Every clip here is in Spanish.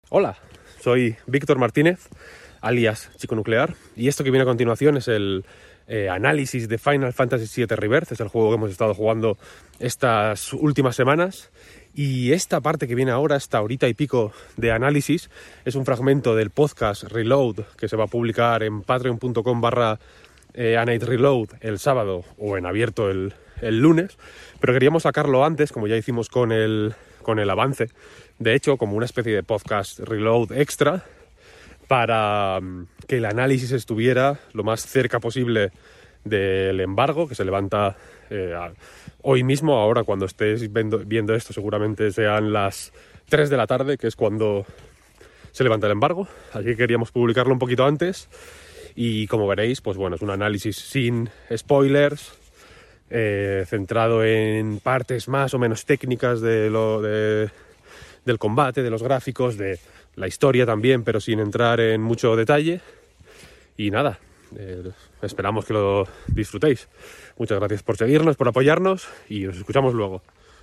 Hola, soy Víctor Martínez, alias Chico Nuclear, y esto que viene a continuación es el análisis de Final Fantasy VII Rebirth. Es el juego que hemos estado jugando estas últimas semanas, y esta parte que viene ahora, esta horita y pico de análisis, es un fragmento del podcast Reload que se va a publicar en patreon.com/AnideReload el sábado o en abierto el lunes, pero queríamos sacarlo antes, como ya hicimos con el avance, de hecho, como una especie de podcast Reload extra, para que el análisis estuviera lo más cerca posible del embargo, que se levanta hoy mismo. Ahora, cuando estéis viendo esto, seguramente sean las 3 de la tarde, que es cuando se levanta el embargo, así que queríamos publicarlo un poquito antes. Y como veréis, pues bueno, es un análisis sin spoilers, centrado en partes más o menos técnicas del combate, de los gráficos, de la historia también, pero sin entrar en mucho detalle. Y nada, esperamos que lo disfrutéis. Muchas gracias por seguirnos, por apoyarnos, y nos escuchamos luego.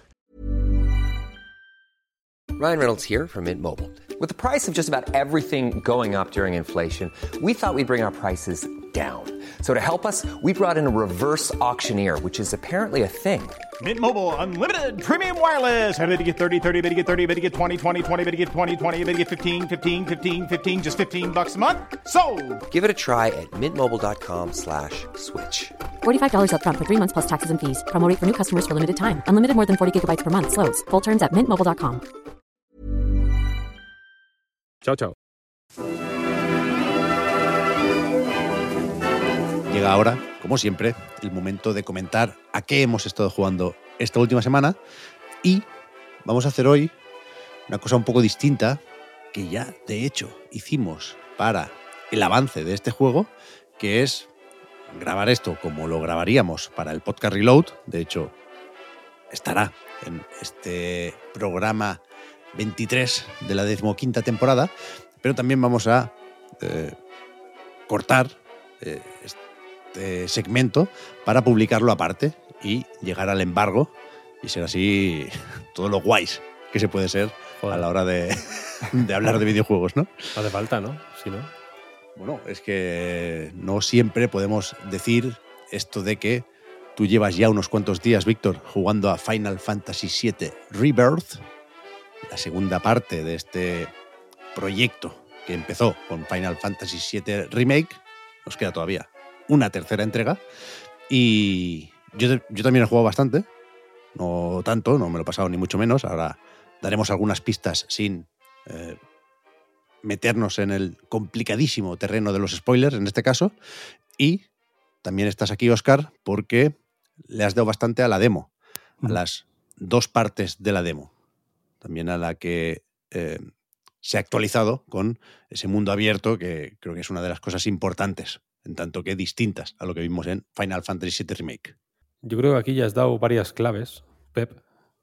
Ryan Reynolds here from Mint Mobile. With the price of just about everything going up during inflation, we thought we'd bring our prices down. So to help us, we brought in a reverse auctioneer, which is apparently a thing. Mint Mobile Unlimited Premium Wireless. How to get 30, 30, bit to get 30, bit to get 20, 20, 20, bit to get 20, 20, bit to get 15, 15, 15, 15, just $15 a month? Sold! Give it a try at mintmobile.com/switch. $45 up front for 3 months plus taxes and fees. Promo rate for new customers for limited time. Unlimited more than 40 gigabytes per month. Slows full terms at mintmobile.com. Chao, chao. Llega ahora, como siempre, el momento de comentar a qué hemos estado jugando esta última semana, y vamos a hacer hoy una cosa un poco distinta que ya, de hecho, hicimos para el avance de este juego, que es grabar esto como lo grabaríamos para el podcast Reload. De hecho, estará en este programa 23 de la 15ª temporada, pero también vamos a cortar este segmento para publicarlo aparte y llegar al embargo y ser así todo lo guays que se puede ser. Joder, a la hora de hablar de videojuegos, ¿no? Hace falta, ¿no? Si no. Bueno, es que no siempre podemos decir esto de que tú llevas ya unos cuantos días, Víctor, jugando a Final Fantasy VII Rebirth, la segunda parte de este proyecto que empezó con Final Fantasy VII Remake. Nos queda todavía una tercera entrega, y yo también he jugado bastante, no tanto, no me lo he pasado ni mucho menos. Ahora daremos algunas pistas sin meternos en el complicadísimo terreno de los spoilers en este caso. Y también estás aquí, Óscar, porque le has dado bastante a la demo, a las dos partes de la demo, también a la que se ha actualizado con ese mundo abierto, que creo que es una de las cosas importantes, en tanto que distintas a lo que vimos en Final Fantasy VII Remake. Yo creo que aquí ya has dado varias claves, Pep.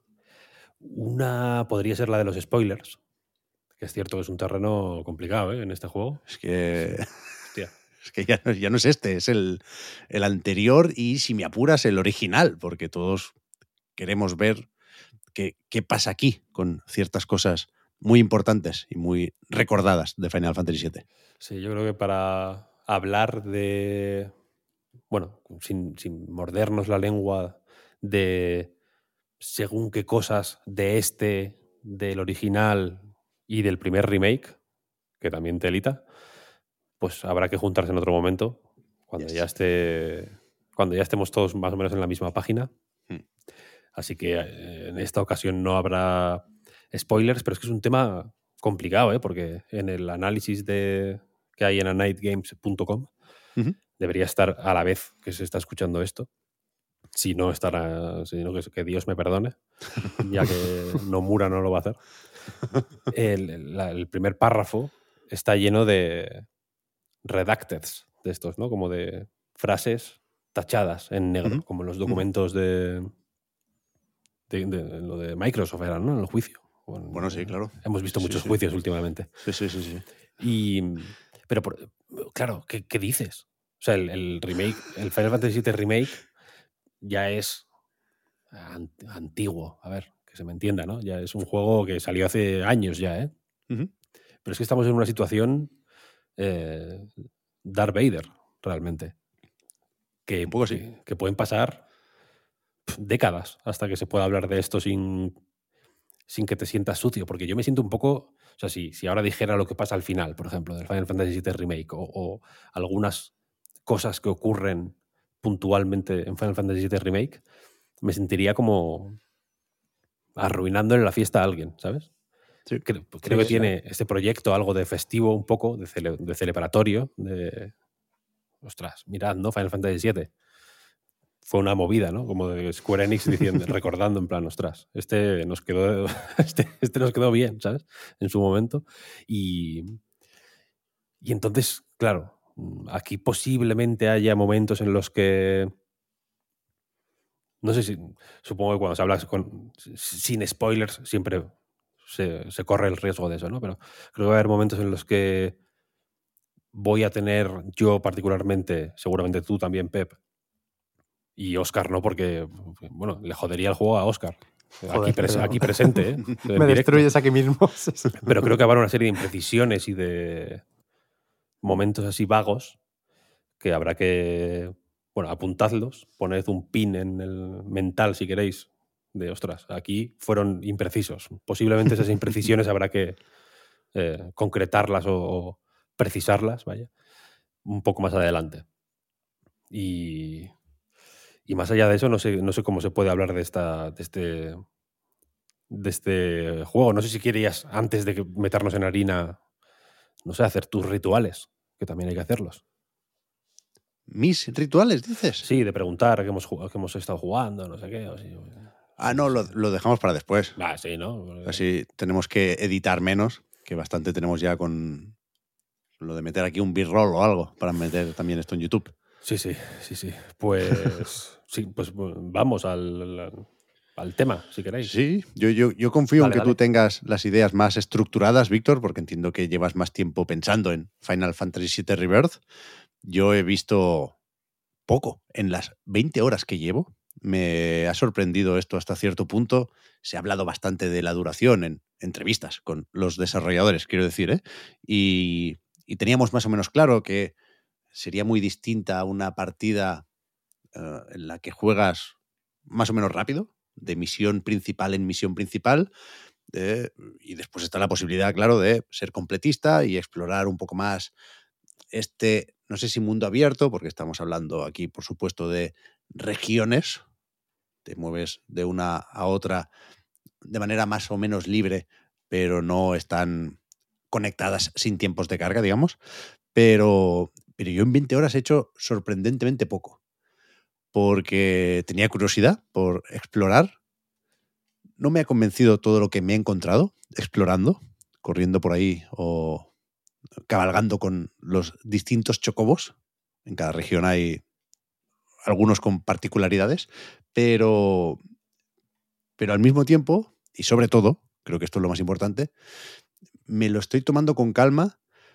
Una podría ser la de los spoilers, que es cierto que es un terreno complicado, en este juego. Es que... Hostia. Es que ya no es este, es el anterior, y si me apuras el original, porque todos queremos ver qué pasa aquí con ciertas cosas muy importantes y muy recordadas de Final Fantasy VII. Sí, yo creo que para hablar de... Bueno, sin mordernos la lengua de según qué cosas de del original y del primer remake, que también telita, pues habrá que juntarse en otro momento, cuando Yes. cuando ya estemos todos más o menos en la misma página. Así que en esta ocasión no habrá spoilers, pero es que es un tema complicado, porque en el análisis que hay en anightgames.com debería estar a la vez que se está escuchando esto. Si no estará, sino que Dios me perdone, ya que Nomura no lo va a hacer. El primer párrafo está lleno de redacteds de estos, ¿no? Como de frases tachadas en negro, como en los documentos de lo de Microsoft eran, ¿no? En el juicio. Bueno, sí, claro. Hemos visto muchos juicios últimamente. Sí. Pero claro, ¿qué dices? O sea, el remake, el Final Fantasy VII Remake ya es antiguo. A ver, que se me entienda, ¿no? Ya es un juego que salió hace años ya, ¿eh? Pero es que estamos en una situación Darth Vader, realmente. Que, Un poco sí. que pueden pasar décadas hasta que se pueda hablar de esto sin que te sientas sucio. Porque yo me siento un poco... O sea, si ahora dijera lo que pasa al final, por ejemplo, del Final Fantasy VII Remake o algunas cosas que ocurren puntualmente en Final Fantasy VII Remake, me sentiría como arruinándole la fiesta a alguien, ¿sabes? Sí. Creo que tiene este proyecto algo de festivo, un poco, de celebratorio, de... Ostras, mirad, ¿no? Final Fantasy VII. Fue una movida, ¿no? Como de Square Enix diciendo, recordando en plan, ostras, este nos quedó bien, ¿sabes? En su momento. Y entonces, claro, aquí posiblemente haya momentos en los que... No sé si... Supongo que cuando se habla sin spoilers siempre se corre el riesgo de eso, ¿no? Pero creo que va a haber momentos en los que voy a tener yo particularmente, seguramente tú también, Pep, y Óscar no, porque, bueno, le jodería el juego a Óscar. Aquí presente, ¿eh? Me destruyes aquí mismo. Pero creo que habrá una serie de imprecisiones y de momentos así vagos que habrá que, bueno, apuntadlos, poned un pin en el mental si queréis, de ostras, aquí fueron imprecisos. Posiblemente esas imprecisiones habrá que concretarlas o precisarlas, vaya, un poco más adelante. Y más allá de eso, no sé cómo se puede hablar de este juego. No sé si querías, antes de meternos en harina, no sé, hacer tus rituales, que también hay que hacerlos. ¿Mis rituales, dices? Sí, de preguntar qué hemos estado jugando, no sé qué. No, lo dejamos para después. Sí, ¿no? Así tenemos que editar menos, que bastante tenemos ya con lo de meter aquí un b-roll o algo para meter también esto en YouTube. Sí. Pues sí, pues vamos al tema, si queréis. Sí, yo confío en que Dale. tú tengas las ideas más estructuradas, Víctor, porque entiendo que llevas más tiempo pensando en Final Fantasy VII Rebirth. Yo he visto poco en las 20 horas que llevo. Me ha sorprendido esto hasta cierto punto. Se ha hablado bastante de la duración en entrevistas con los desarrolladores, quiero decir, ¿eh? Y teníamos más o menos claro que sería muy distinta a una partida en la que juegas más o menos rápido, de misión principal en misión principal, y después está la posibilidad, claro, de ser completista y explorar un poco más no sé si mundo abierto, porque estamos hablando aquí, por supuesto, de regiones. Te mueves de una a otra de manera más o menos libre, pero no están conectadas sin tiempos de carga, digamos. Pero yo en 20 horas he hecho sorprendentemente poco, porque tenía curiosidad por explorar. No me ha convencido todo lo que me he encontrado explorando, corriendo por ahí o cabalgando con los distintos chocobos. En cada región hay algunos con particularidades, pero al mismo tiempo, y sobre todo, creo que esto es lo más importante, me lo estoy tomando con calma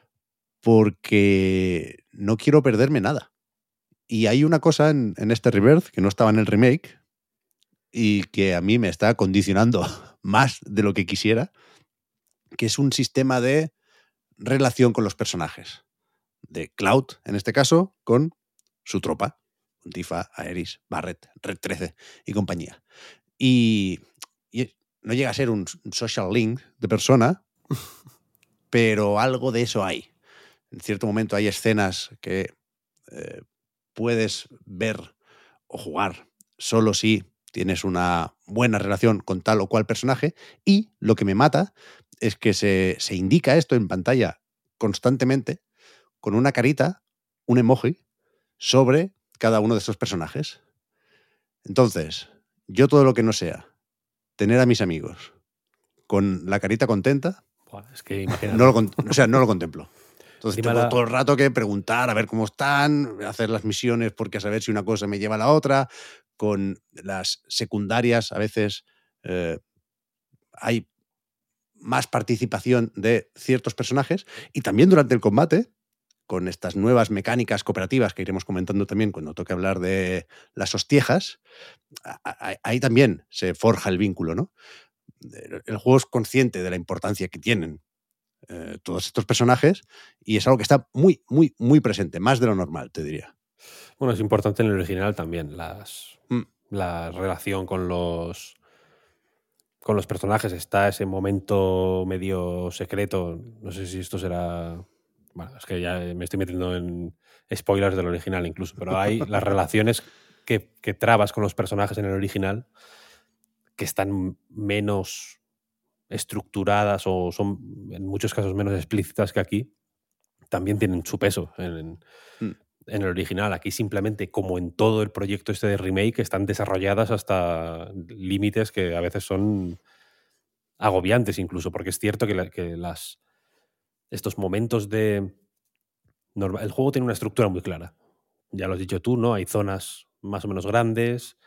porque no quiero perderme nada. Y hay una cosa en este Rebirth que no estaba en el remake y que a mí me está condicionando más de lo que quisiera, que es un sistema de relación con los personajes. De Cloud, en este caso, con su tropa. Tifa, Aerys, Barret, Red 13 y compañía. Y no llega a ser un social link de persona, pero algo de eso hay. En cierto momento hay escenas que puedes ver o jugar solo si tienes una buena relación con tal o cual personaje, y lo que me mata es que se indica esto en pantalla constantemente con una carita, un emoji, sobre cada uno de estos personajes. Entonces, yo todo lo que no sea tener a mis amigos con la carita contenta, Es que imagínate. no lo contemplo. Entonces Encima tengo todo el rato que preguntar a ver cómo están, hacer las misiones porque a saber si una cosa me lleva a la otra. Con las secundarias a veces hay más participación de ciertos personajes, y también durante el combate, con estas nuevas mecánicas cooperativas que iremos comentando también cuando toque hablar de las hostiejas, ahí también se forja el vínculo, ¿no? El juego es consciente de la importancia que tienen todos estos personajes, y es algo que está muy, muy, muy presente, más de lo normal, te diría. Bueno, es importante en el original también Mm. la relación con los personajes. Está ese momento medio secreto. No sé si esto será... Bueno, es que ya me estoy metiendo en spoilers del original incluso, pero hay las relaciones que trabas con los personajes en el original que están menos estructuradas o son en muchos casos menos explícitas que aquí, también tienen su peso en el original. Aquí simplemente, como en todo el proyecto este de remake, están desarrolladas hasta límites que a veces son agobiantes incluso, porque es cierto que estos momentos de... El juego tiene una estructura muy clara. Ya lo has dicho tú, ¿no? Hay zonas más o menos grandes,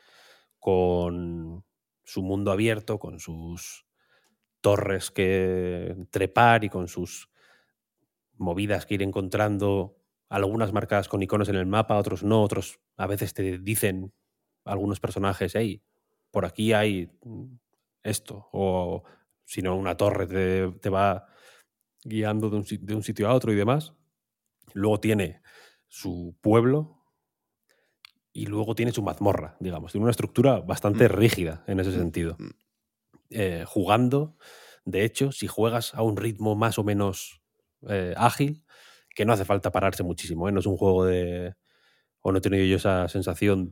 con su mundo abierto, con sus torres que trepar y con sus movidas que ir encontrando, algunas marcadas con iconos en el mapa, otros no, otros a veces te dicen algunos personajes, hey, por aquí hay esto, o si no, una torre te va guiando de un sitio a otro y demás. Luego tiene su pueblo y luego tiene su mazmorra, digamos. Tiene una estructura bastante rígida en ese sentido. Jugando, de hecho, si juegas a un ritmo más o menos ágil, que no hace falta pararse muchísimo, ¿eh? No es un juego de... O no he tenido yo esa sensación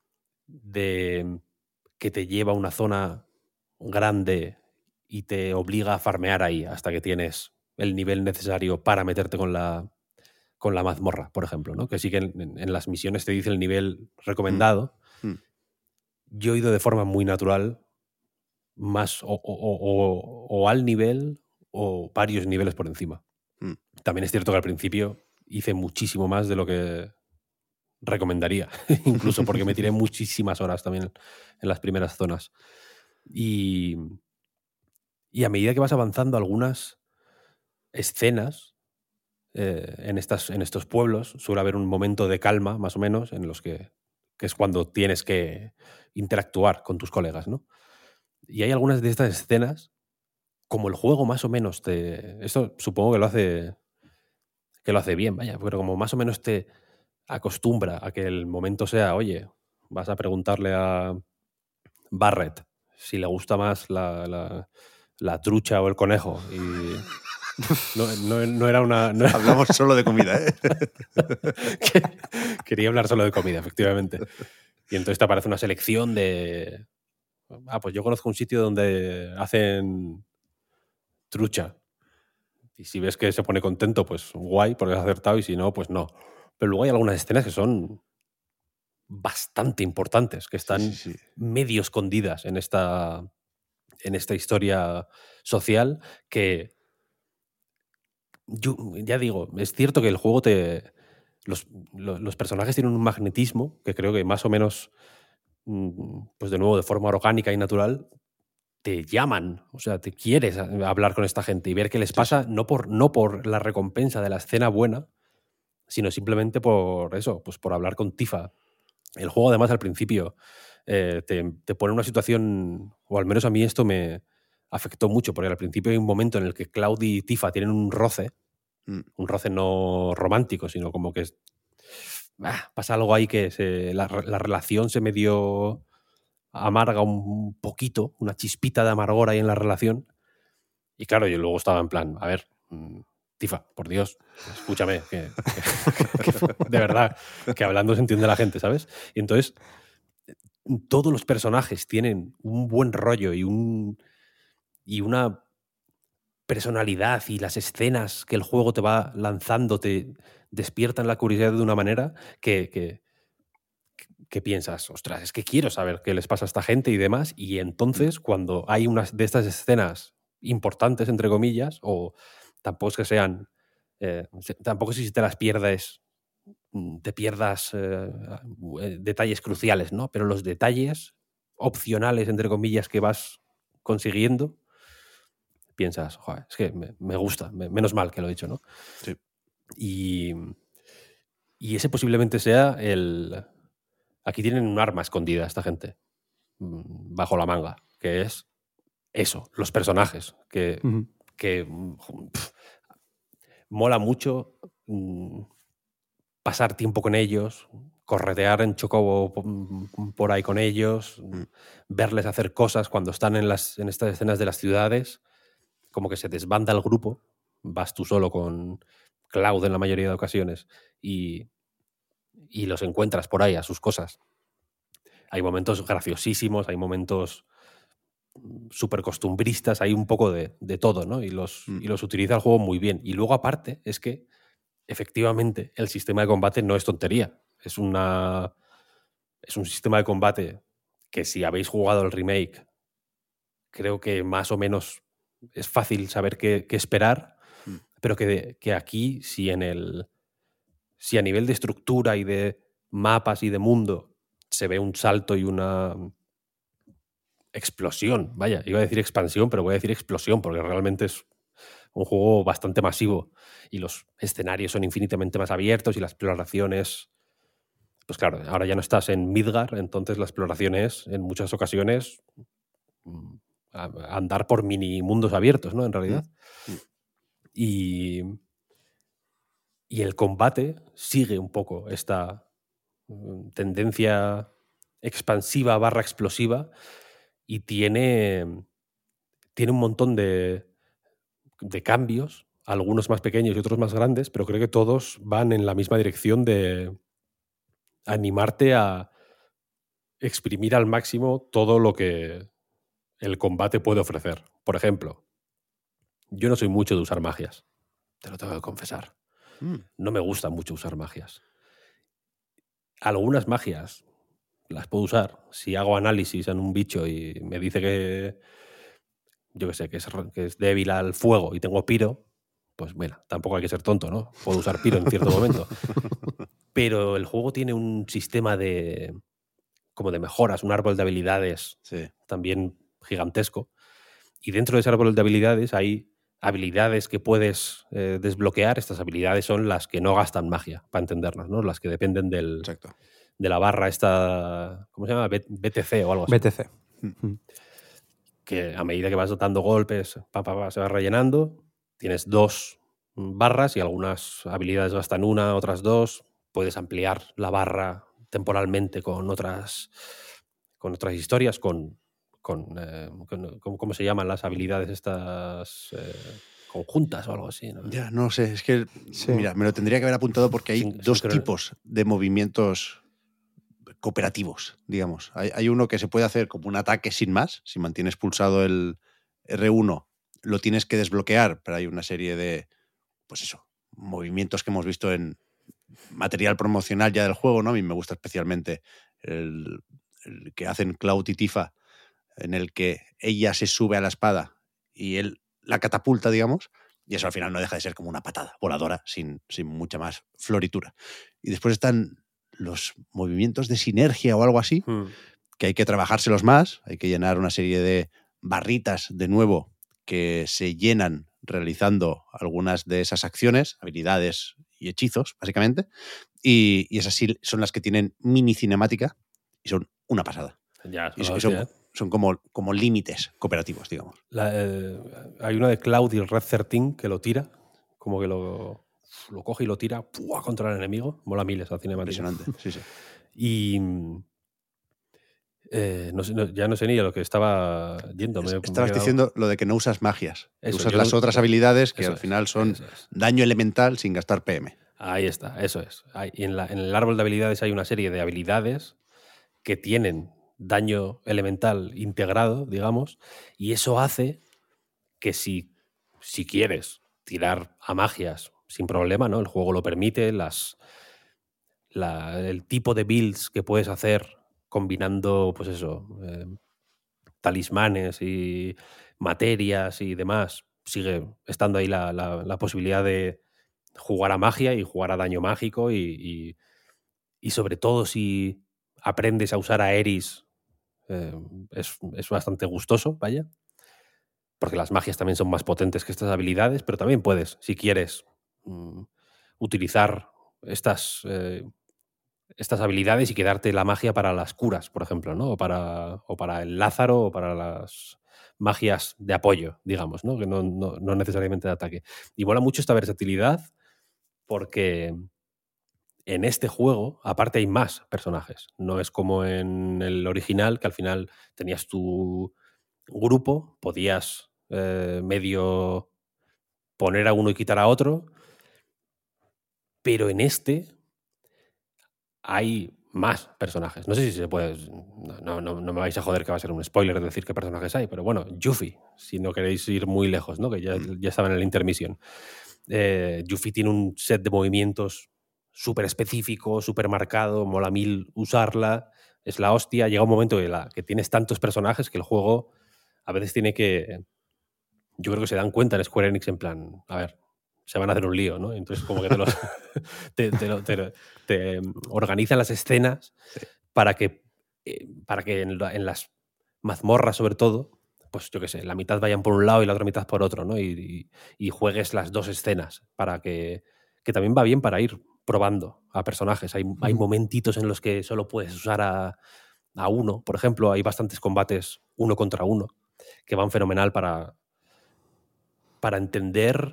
de que te lleva a una zona grande y te obliga a farmear ahí hasta que tienes el nivel necesario para meterte con la mazmorra, por ejemplo, ¿no? Que sí que en las misiones te dice el nivel recomendado. Yo he ido de forma muy natural, más o al nivel o varios niveles por encima. También es cierto que al principio hice muchísimo más de lo que recomendaría, incluso porque me tiré muchísimas horas también en las primeras zonas. Y a medida que vas avanzando, algunas escenas en estos pueblos suele haber un momento de calma, más o menos, en los que es cuando tienes que interactuar con tus colegas, ¿no? Y hay algunas de estas escenas, como el juego más o menos esto supongo que lo hace bien, vaya, pero como más o menos te acostumbra a que el momento sea, oye, vas a preguntarle a Barret si le gusta más la trucha o el conejo. Y no era una... No era... Hablamos solo de comida, ¿eh? Quería hablar solo de comida, efectivamente. Y entonces te aparece una selección de... pues yo conozco un sitio donde hacen trucha. Y si ves que se pone contento, pues guay, porque has acertado, y si no, pues no. Pero luego hay algunas escenas que son bastante importantes, que están medio escondidas en esta historia social, que yo ya digo, es cierto que el juego los personajes tienen un magnetismo que creo que más o menos, pues de nuevo, de forma orgánica y natural, te llaman, o sea, te quieres hablar con esta gente y ver qué les pasa, no por la recompensa de la escena buena, sino simplemente por eso, pues por hablar con Tifa. El juego, además, al principio te pone una situación, o al menos a mí esto me afectó mucho, porque al principio hay un momento en el que Cloud y Tifa tienen un roce no romántico, sino como que pasa algo ahí que la relación se medio amarga un poquito, una chispita de amargor ahí en la relación. Y claro, yo luego estaba en plan, a ver, Tifa, por Dios, escúchame, que de verdad, que hablando se entiende la gente, ¿sabes? Y entonces todos los personajes tienen un buen rollo y una personalidad, y las escenas que el juego te va lanzando te despiertan la curiosidad de una manera que piensas, ostras, es que quiero saber qué les pasa a esta gente y demás. Y entonces, cuando hay unas de estas escenas importantes, entre comillas, o tampoco es que sean, tampoco es si te las pierdes, te pierdas detalles cruciales, ¿no? Pero los detalles opcionales, entre comillas, que vas consiguiendo, piensas, joder, es que me gusta, menos mal que lo he dicho, ¿no? Sí. Y ese posiblemente sea el... Aquí tienen un arma escondida esta gente, bajo la manga, que es eso, los personajes, que que mola mucho pasar tiempo con ellos, corretear en chocobo por ahí con ellos, verles hacer cosas cuando están en estas escenas de las ciudades, como que se desbanda el grupo, vas tú solo con Cloud en la mayoría de ocasiones y los encuentras por ahí a sus cosas. Hay momentos graciosísimos, hay momentos súper costumbristas, hay un poco de todo, ¿no? Y los utiliza el juego muy bien. Y luego, aparte, es que efectivamente el sistema de combate no es tontería. Es un sistema de combate que, si habéis jugado el remake, creo que más o menos es fácil saber qué esperar, pero que aquí, si a nivel de estructura y de mapas y de mundo se ve un salto y una explosión, vaya, iba a decir expansión, pero voy a decir explosión, porque realmente es un juego bastante masivo y los escenarios son infinitamente más abiertos y la exploración es, pues claro, ahora ya no estás en Midgar, entonces la exploración es, en muchas ocasiones, andar por mini mundos abiertos, ¿no? En realidad. Y el combate sigue un poco esta tendencia expansiva / explosiva y tiene un montón de cambios, algunos más pequeños y otros más grandes, pero creo que todos van en la misma dirección de animarte a exprimir al máximo todo lo que el combate puede ofrecer. Por ejemplo, yo no soy mucho de usar magias, te lo tengo que confesar. No me gusta mucho usar magias. Algunas magias las puedo usar. Si hago análisis en un bicho y me dice que, yo qué sé, que es débil al fuego y tengo piro, pues mira, tampoco hay que ser tonto, ¿no? Puedo usar piro en cierto momento. Pero el juego tiene un sistema como de mejoras, un árbol de habilidades también gigantesco. Y dentro de ese árbol de habilidades hay habilidades que puedes desbloquear. Estas habilidades son las que no gastan magia, para entendernos, ¿no? Las que dependen de la barra esta, ¿cómo se llama? BTC o algo así. BTC. Que a medida que vas dando golpes, se va rellenando. Tienes 2 barras y algunas habilidades gastan 1, otras 2. Puedes ampliar la barra temporalmente con otras historias, con ¿cómo se llaman las habilidades estas conjuntas o algo así, ¿no? Ya, no sé, es que mira, me lo tendría que haber apuntado porque hay dos tipos de movimientos cooperativos, digamos. Hay uno que se puede hacer como un ataque sin más, si mantienes pulsado el R1 lo tienes que desbloquear, pero hay una serie de, pues eso, movimientos que hemos visto en material promocional ya del juego, ¿no? A mí me gusta especialmente el que hacen Cloud y Tifa, en el que ella se sube a la espada y él la catapulta, digamos, y eso al final no deja de ser como una patada voladora sin mucha más floritura. Y después están los movimientos de sinergia o algo así, que hay que trabajárselos más, hay que llenar una serie de barritas de nuevo que se llenan realizando algunas de esas acciones, habilidades y hechizos, básicamente, y esas sí son las que tienen mini cinemática y son una pasada. Ya, y son como límites cooperativos, digamos. Hay una de Cloud y Red 13 que lo tira, como que lo coge y lo tira contra el enemigo. Mola mil esa cinemática. Impresionante, sí. Y ya no sé ni a lo que estaba yendo. Estabas diciendo lo de que no usas magias. Usas las otras habilidades que al final son daño elemental sin gastar PM. Ahí está, eso es. Y en el árbol de habilidades hay una serie de habilidades que tienen daño elemental integrado, digamos, y eso hace que si quieres tirar a magias sin problema, ¿no? El juego lo permite, el tipo de builds que puedes hacer combinando, pues eso, talismanes y materias y demás, sigue estando ahí la posibilidad de jugar a magia y jugar a daño mágico y sobre todo si aprendes a usar a Eris, es bastante gustoso, vaya, porque las magias también son más potentes que estas habilidades, pero también puedes, si quieres, utilizar estas habilidades y quedarte la magia para las curas, por ejemplo, ¿no? O para el Lázaro o para magias de apoyo, digamos, ¿no? Que no necesariamente de ataque. Y mola mucho esta versatilidad porque en este juego, aparte, hay más personajes. No es como en el original, que al final tenías tu grupo, podías medio poner a uno y quitar a otro, pero en este hay más personajes. No sé si se puede... No me vais a joder que va a ser un spoiler de decir qué personajes hay, pero bueno, Yuffie, si no queréis ir muy lejos, ¿no? Que ya estaba en el intermission. Yuffie tiene un set de movimientos súper específico, súper marcado, mola mil usarla, es la hostia. Llega un momento que tienes tantos personajes que el juego a veces tiene que... Yo creo que se dan cuenta en Square Enix en plan, a ver, se van a hacer un lío, ¿no? Entonces como que te organizan las escenas para que en las mazmorras, sobre todo, pues yo qué sé, la mitad vayan por un lado y la otra mitad por otro, ¿no? Y juegues las dos escenas para que también va bien para ir probando a personajes. Hay momentitos en los que solo puedes usar a uno. Por ejemplo, hay bastantes combates 1 contra 1 que van fenomenal para entender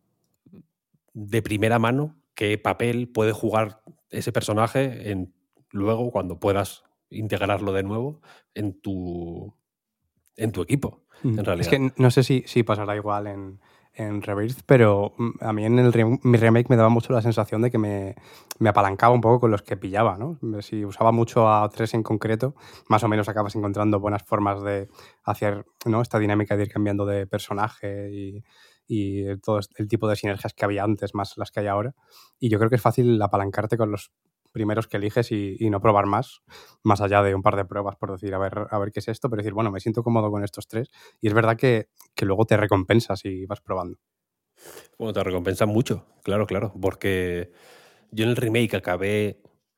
de primera mano qué papel puede jugar ese personaje luego cuando puedas integrarlo de nuevo en tu equipo, en realidad. Es que no sé si pasará igual en Rebirth, pero a mí en mi remake me daba mucho la sensación de que me apalancaba un poco con los que pillaba, ¿no? Si usaba mucho a 3 en concreto, más o menos acabas encontrando buenas formas de hacer, ¿no?, esta dinámica de ir cambiando de personaje y todo el tipo de sinergias que había antes, más las que hay ahora. Y yo creo que es fácil apalancarte con los primeros que eliges y no probar más allá de un par de pruebas por decir, a ver qué es esto, pero decir, bueno, me siento cómodo con estos 3. Y es verdad que luego te recompensas y vas probando. Bueno, te recompensan mucho, claro, porque yo en el remake acabé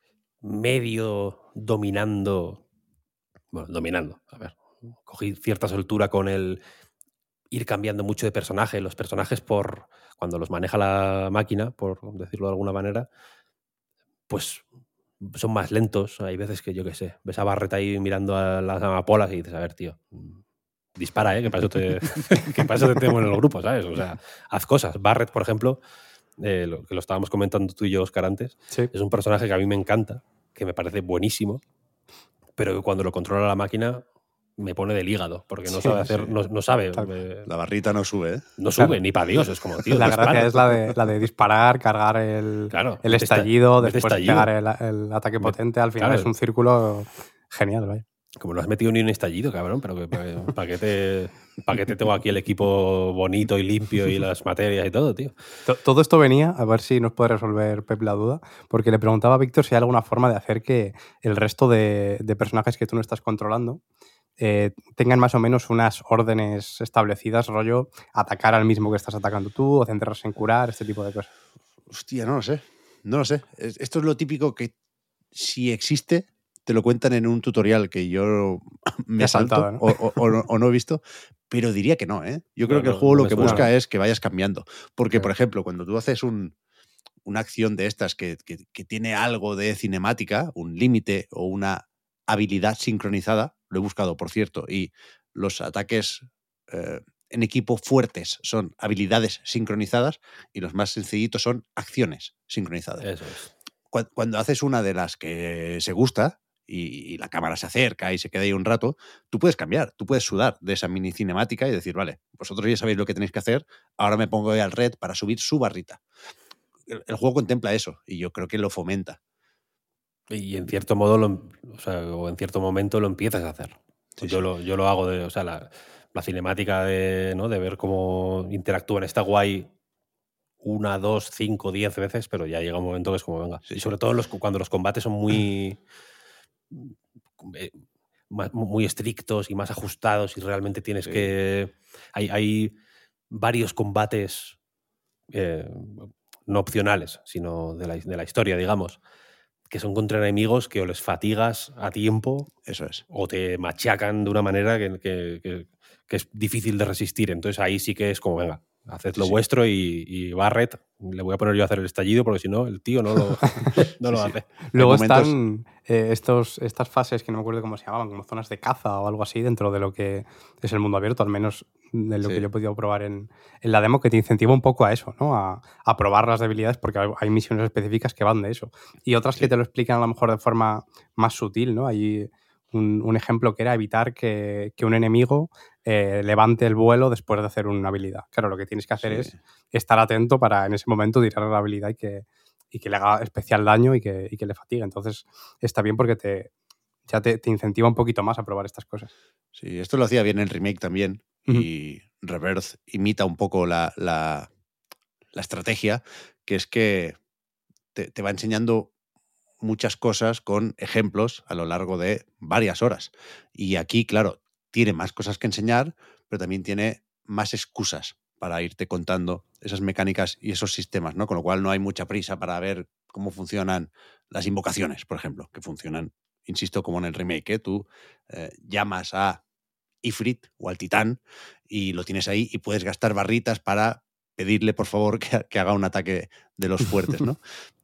medio dominando, a ver, cogí cierta soltura con el ir cambiando mucho de personaje. Los personajes, cuando los maneja la máquina, por decirlo de alguna manera, pues son más lentos. Hay veces que, yo qué sé, ves a Barret ahí mirando a las amapolas y dices, a ver, tío, dispara, que para eso te tengo en el grupo, ¿sabes? O sea, haz cosas. Barret, por ejemplo, que lo estábamos comentando tú y yo, Óscar, antes, sí, es un personaje que a mí me encanta, que me parece buenísimo, pero que cuando lo controla la máquina me pone del hígado, porque no sabe hacer, no sabe. La barrita no sube, ¿eh? No sube, ni para Dios, es como, tío. La gracia es la de disparar, cargar el estallido, después pegar el ataque potente. Al final es un círculo genial, ¿vale? Como no has metido ni un estallido, cabrón, pero ¿para qué te tengo aquí el equipo bonito y limpio y las materias y todo, tío? Todo esto venía, a ver si nos puede resolver Pep la duda, porque le preguntaba a Víctor si hay alguna forma de hacer que el resto de personajes que tú no estás controlando tengan más o menos unas órdenes establecidas, rollo atacar al mismo que estás atacando tú o centrarse en curar, este tipo de cosas. Hostia, no lo sé. Esto es lo típico que si existe te lo cuentan en un tutorial que yo me salto, ¿no? o no he visto, pero diría que no, ¿eh? Yo creo que el juego lo que busca es que vayas cambiando. Porque, por ejemplo, cuando tú haces una acción de estas que tiene algo de cinemática, un límite o una habilidad sincronizada, lo he buscado, por cierto, y los ataques en equipo fuertes son habilidades sincronizadas y los más sencillitos son acciones sincronizadas. Eso es. Cuando haces una de las que se gusta y la cámara se acerca y se queda ahí un rato, tú puedes cambiar, tú puedes sudar de esa mini cinemática y decir, vale, vosotros ya sabéis lo que tenéis que hacer, ahora me pongo ahí al red para subir su barrita. El juego contempla eso y yo creo que lo fomenta. Y en cierto modo, o en cierto momento lo empiezas a hacer. Sí, yo lo hago, la cinemática de ver cómo interactúan está guay 1, 2, 5, 10 veces, pero ya llega un momento que es como, venga. Y sobre todo cuando los combates son muy estrictos y más ajustados y realmente tienes que... Hay varios combates no opcionales, sino de la historia, digamos, que son contra enemigos que o les fatigas a tiempo, eso es, o te machacan de una manera que es difícil de resistir. Entonces ahí sí que es como, venga, haced lo vuestro y Barret, le voy a poner yo a hacer el estallido porque si no, el tío no lo, no lo hace. Luego momentos- están estas fases que no me acuerdo cómo se llamaban, como zonas de caza o algo así dentro de lo que es el mundo abierto, al menos de lo que yo he podido probar en la demo, que te incentiva un poco a eso, ¿no? A probar las debilidades, porque hay misiones específicas que van de eso. Y otras que te lo explican a lo mejor de forma más sutil, ¿no? Hay un ejemplo que era evitar que un enemigo levante el vuelo después de hacer una habilidad. Claro, lo que tienes que hacer es estar atento para en ese momento tirar la habilidad y que le haga especial daño y que le fatigue. Entonces está bien porque te incentiva un poquito más a probar estas cosas. Sí, esto lo hacía bien el remake también. Y Rebirth imita un poco la estrategia, que es que te va enseñando muchas cosas con ejemplos a lo largo de varias horas. Y aquí, claro, tiene más cosas que enseñar, pero también tiene más excusas para irte contando esas mecánicas y esos sistemas, ¿no? Con lo cual no hay mucha prisa para ver cómo funcionan las invocaciones, por ejemplo, que funcionan, insisto, como en el remake, ¿eh? Tú llamas a Ifrit o al Titán y lo tienes ahí y puedes gastar barritas para pedirle, por favor, que haga un ataque de los fuertes, ¿no?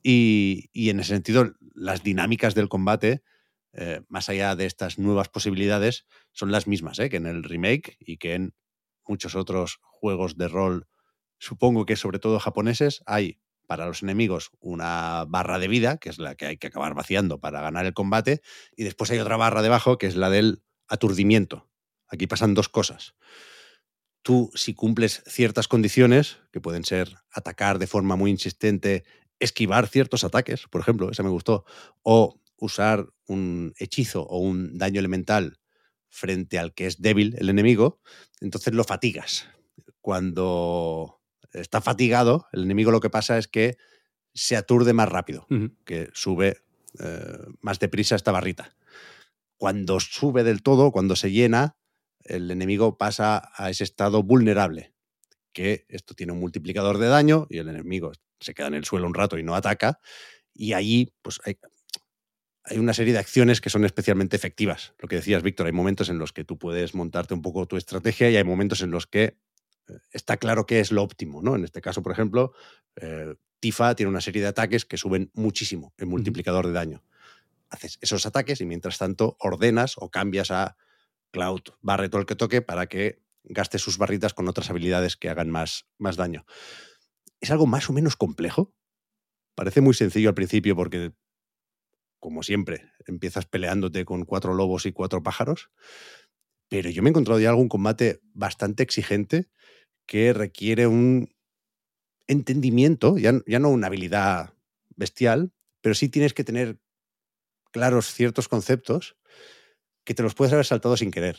Y en ese sentido, las dinámicas del combate, más allá de estas nuevas posibilidades, son las mismas que en el remake y que en muchos otros juegos de rol, supongo que sobre todo japoneses, hay para los enemigos una barra de vida, que es la que hay que acabar vaciando para ganar el combate, y después hay otra barra debajo, que es la del aturdimiento. Aquí pasan dos cosas. Tú, si cumples ciertas condiciones, que pueden ser atacar de forma muy insistente, esquivar ciertos ataques, por ejemplo, esa me gustó, o usar un hechizo o un daño elemental frente al que es débil el enemigo, entonces lo fatigas. Cuando está fatigado, el enemigo lo que pasa es que se aturde más rápido, que sube más deprisa esta barrita. Cuando sube del todo, cuando se llena, el enemigo pasa a ese estado vulnerable, que esto tiene un multiplicador de daño y el enemigo se queda en el suelo un rato y no ataca, y allí pues hay una serie de acciones que son especialmente efectivas. Lo que decías, Víctor, hay momentos en los que tú puedes montarte un poco tu estrategia y hay momentos en los que está claro qué es lo óptimo, ¿no? En este caso, por ejemplo, Tifa tiene una serie de ataques que suben muchísimo el multiplicador de daño. Haces esos ataques y mientras tanto ordenas o cambias a Cloud, Barret o el que toque para que gaste sus barritas con otras habilidades que hagan más daño. Es algo más o menos complejo. Parece muy sencillo al principio porque, como siempre, empiezas peleándote con 4 lobos y 4 pájaros, pero yo me he encontrado ya algún combate bastante exigente que requiere un entendimiento, ya no una habilidad bestial, pero sí tienes que tener claros ciertos conceptos que te los puedes haber saltado sin querer.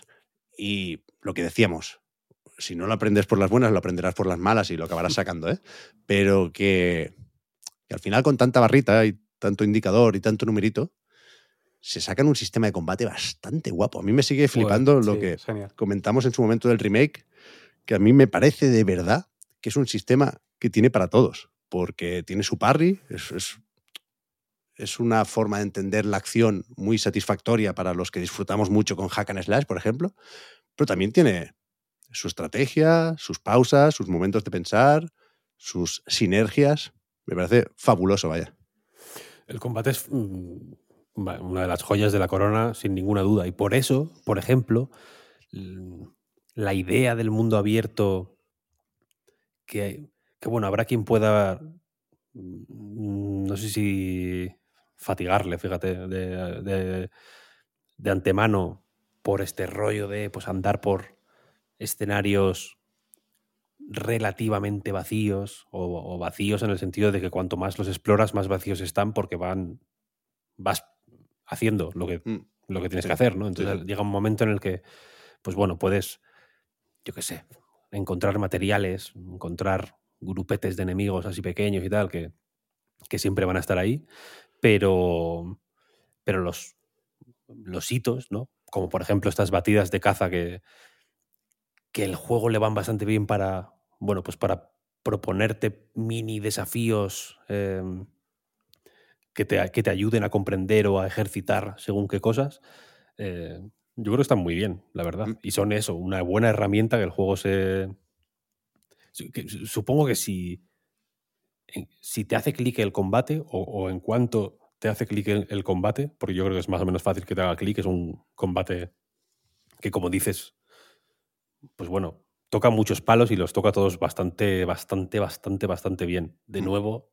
Y lo que decíamos, si no lo aprendes por las buenas, lo aprenderás por las malas y lo acabarás sacando, ¿eh? Pero que al final con tanta barrita y tanto indicador y tanto numerito, se sacan un sistema de combate bastante guapo. A mí me sigue flipando lo que comentamos en su momento del remake, que a mí me parece de verdad que es un sistema que tiene para todos, porque tiene su parry, es una forma de entender la acción muy satisfactoria para los que disfrutamos mucho con Hack and Slash, por ejemplo, pero también tiene su estrategia, sus pausas, sus momentos de pensar, sus sinergias. Me parece fabuloso, vaya. El combate es una de las joyas de la corona, sin ninguna duda. Y por eso, por ejemplo, la idea del mundo abierto, que bueno, habrá quien pueda, no sé si fatigarle, fíjate, de antemano por este rollo de pues andar por escenarios relativamente vacíos o vacíos en el sentido de que cuanto más los exploras, más vacíos están porque vas haciendo lo que tienes que hacer, ¿no? Entonces llega un momento en el que, pues bueno, puedes, yo qué sé, encontrar materiales, encontrar grupetes de enemigos así pequeños y tal, que siempre van a estar ahí, pero los hitos, ¿no? Como por ejemplo estas batidas de caza que el juego le van bastante bien para, bueno, pues para proponerte mini desafíos que te ayuden a comprender o a ejercitar según qué cosas. Yo creo que están muy bien, la verdad. Y son eso, una buena herramienta que el juego se Supongo que si te hace clic el combate o en cuanto te hace clic el combate, porque yo creo que es más o menos fácil que te haga clic, es un combate que, como dices, pues bueno, toca muchos palos y los toca todos bastante bien. De nuevo,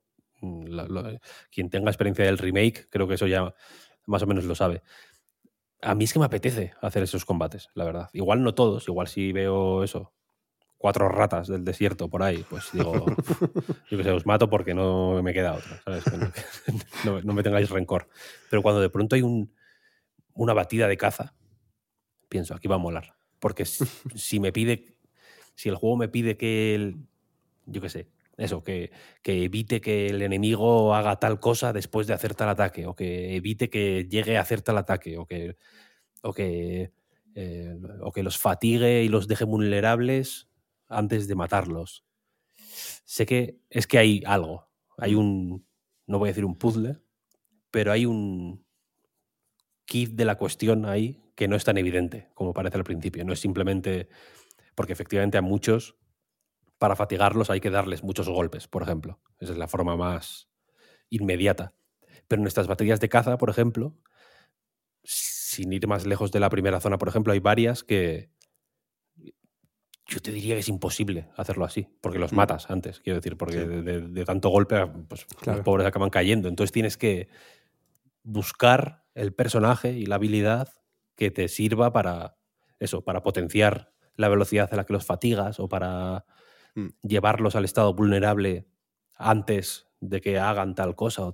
quien tenga experiencia del remake, creo que eso ya más o menos lo sabe. A mí es que me apetece hacer esos combates, la verdad. Igual no todos, igual si veo eso, 4 ratas del desierto por ahí, pues digo, yo que sé, os mato porque no me queda otra, ¿sabes? No me tengáis rencor. Pero cuando de pronto hay una batida de caza, pienso, aquí va a molar. Porque si el juego me pide que yo qué sé, eso, que evite que el enemigo haga tal cosa después de hacer tal ataque, o que evite que llegue a hacer tal ataque, o que los fatigue y los deje vulnerables antes de matarlos. Sé que es que hay algo, hay no voy a decir un puzzle, pero hay un kit de la cuestión ahí que no es tan evidente como parece al principio. No es simplemente porque efectivamente a muchos, para fatigarlos hay que darles muchos golpes, por ejemplo. Esa es la forma más inmediata. Pero en estas baterías de caza, por ejemplo, sin ir más lejos de la primera zona, por ejemplo, hay varias que yo te diría que es imposible hacerlo así, porque los matas antes, quiero decir, porque de tanto golpe, pues Claro. los pobres acaban cayendo. Entonces tienes que buscar el personaje y la habilidad que te sirva para eso, para potenciar la velocidad a la que los fatigas o para llevarlos al estado vulnerable antes de que hagan tal cosa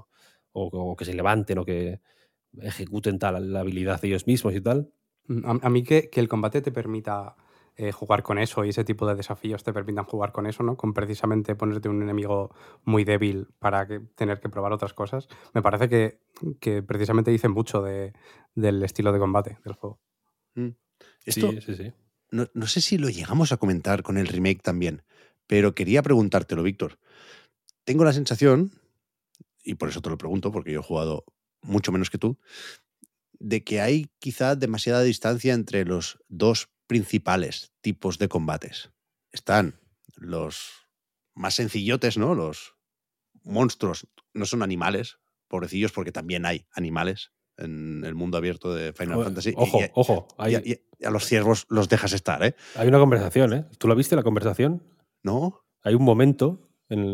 o que se levanten o que ejecuten tal la habilidad ellos mismos y tal. A mí que el combate te permita jugar con eso y ese tipo de desafíos te permitan jugar con eso, ¿no? Con precisamente ponerte un enemigo muy débil para tener que probar otras cosas. Me parece que precisamente dice mucho del estilo de combate del juego. Esto, Sí. No sé si lo llegamos a comentar con el remake también, pero quería preguntártelo, Víctor. Tengo la sensación, y por eso te lo pregunto, porque yo he jugado mucho menos que tú, de que hay quizá demasiada distancia entre los dos principales tipos de combates. Están los más sencillotes, ¿no? Los monstruos no son animales, pobrecillos, porque también hay animales en el mundo abierto de Final Fantasy. Ojo. Y a los ciervos los dejas estar, ¿eh? Hay una conversación, ¿eh? ¿Tú la viste, la conversación? ¿No? Hay un momento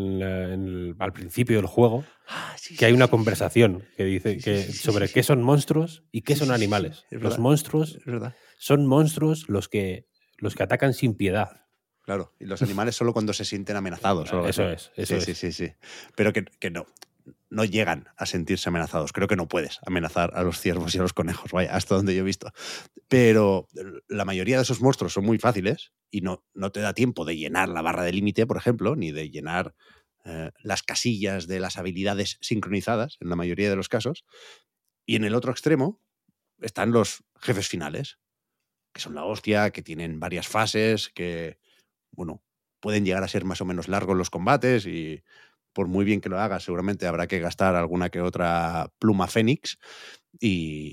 al principio del juego que hay una conversación que dice sobre qué son monstruos y qué son animales. Los monstruos son monstruos los que atacan sin piedad. Claro, y los animales solo cuando se sienten amenazados. Eso es. Sí. Pero que no llegan a sentirse amenazados. Creo que no puedes amenazar a los ciervos y a los conejos, vaya, hasta donde yo he visto. Pero la mayoría de esos monstruos son muy fáciles y no te da tiempo de llenar la barra de límite, por ejemplo, ni de llenar las casillas de las habilidades sincronizadas, en la mayoría de los casos. Y en el otro extremo están los jefes finales, que son la hostia, que tienen varias fases, que, bueno, pueden llegar a ser más o menos largos los combates y por muy bien que lo hagas, seguramente habrá que gastar alguna que otra pluma fénix y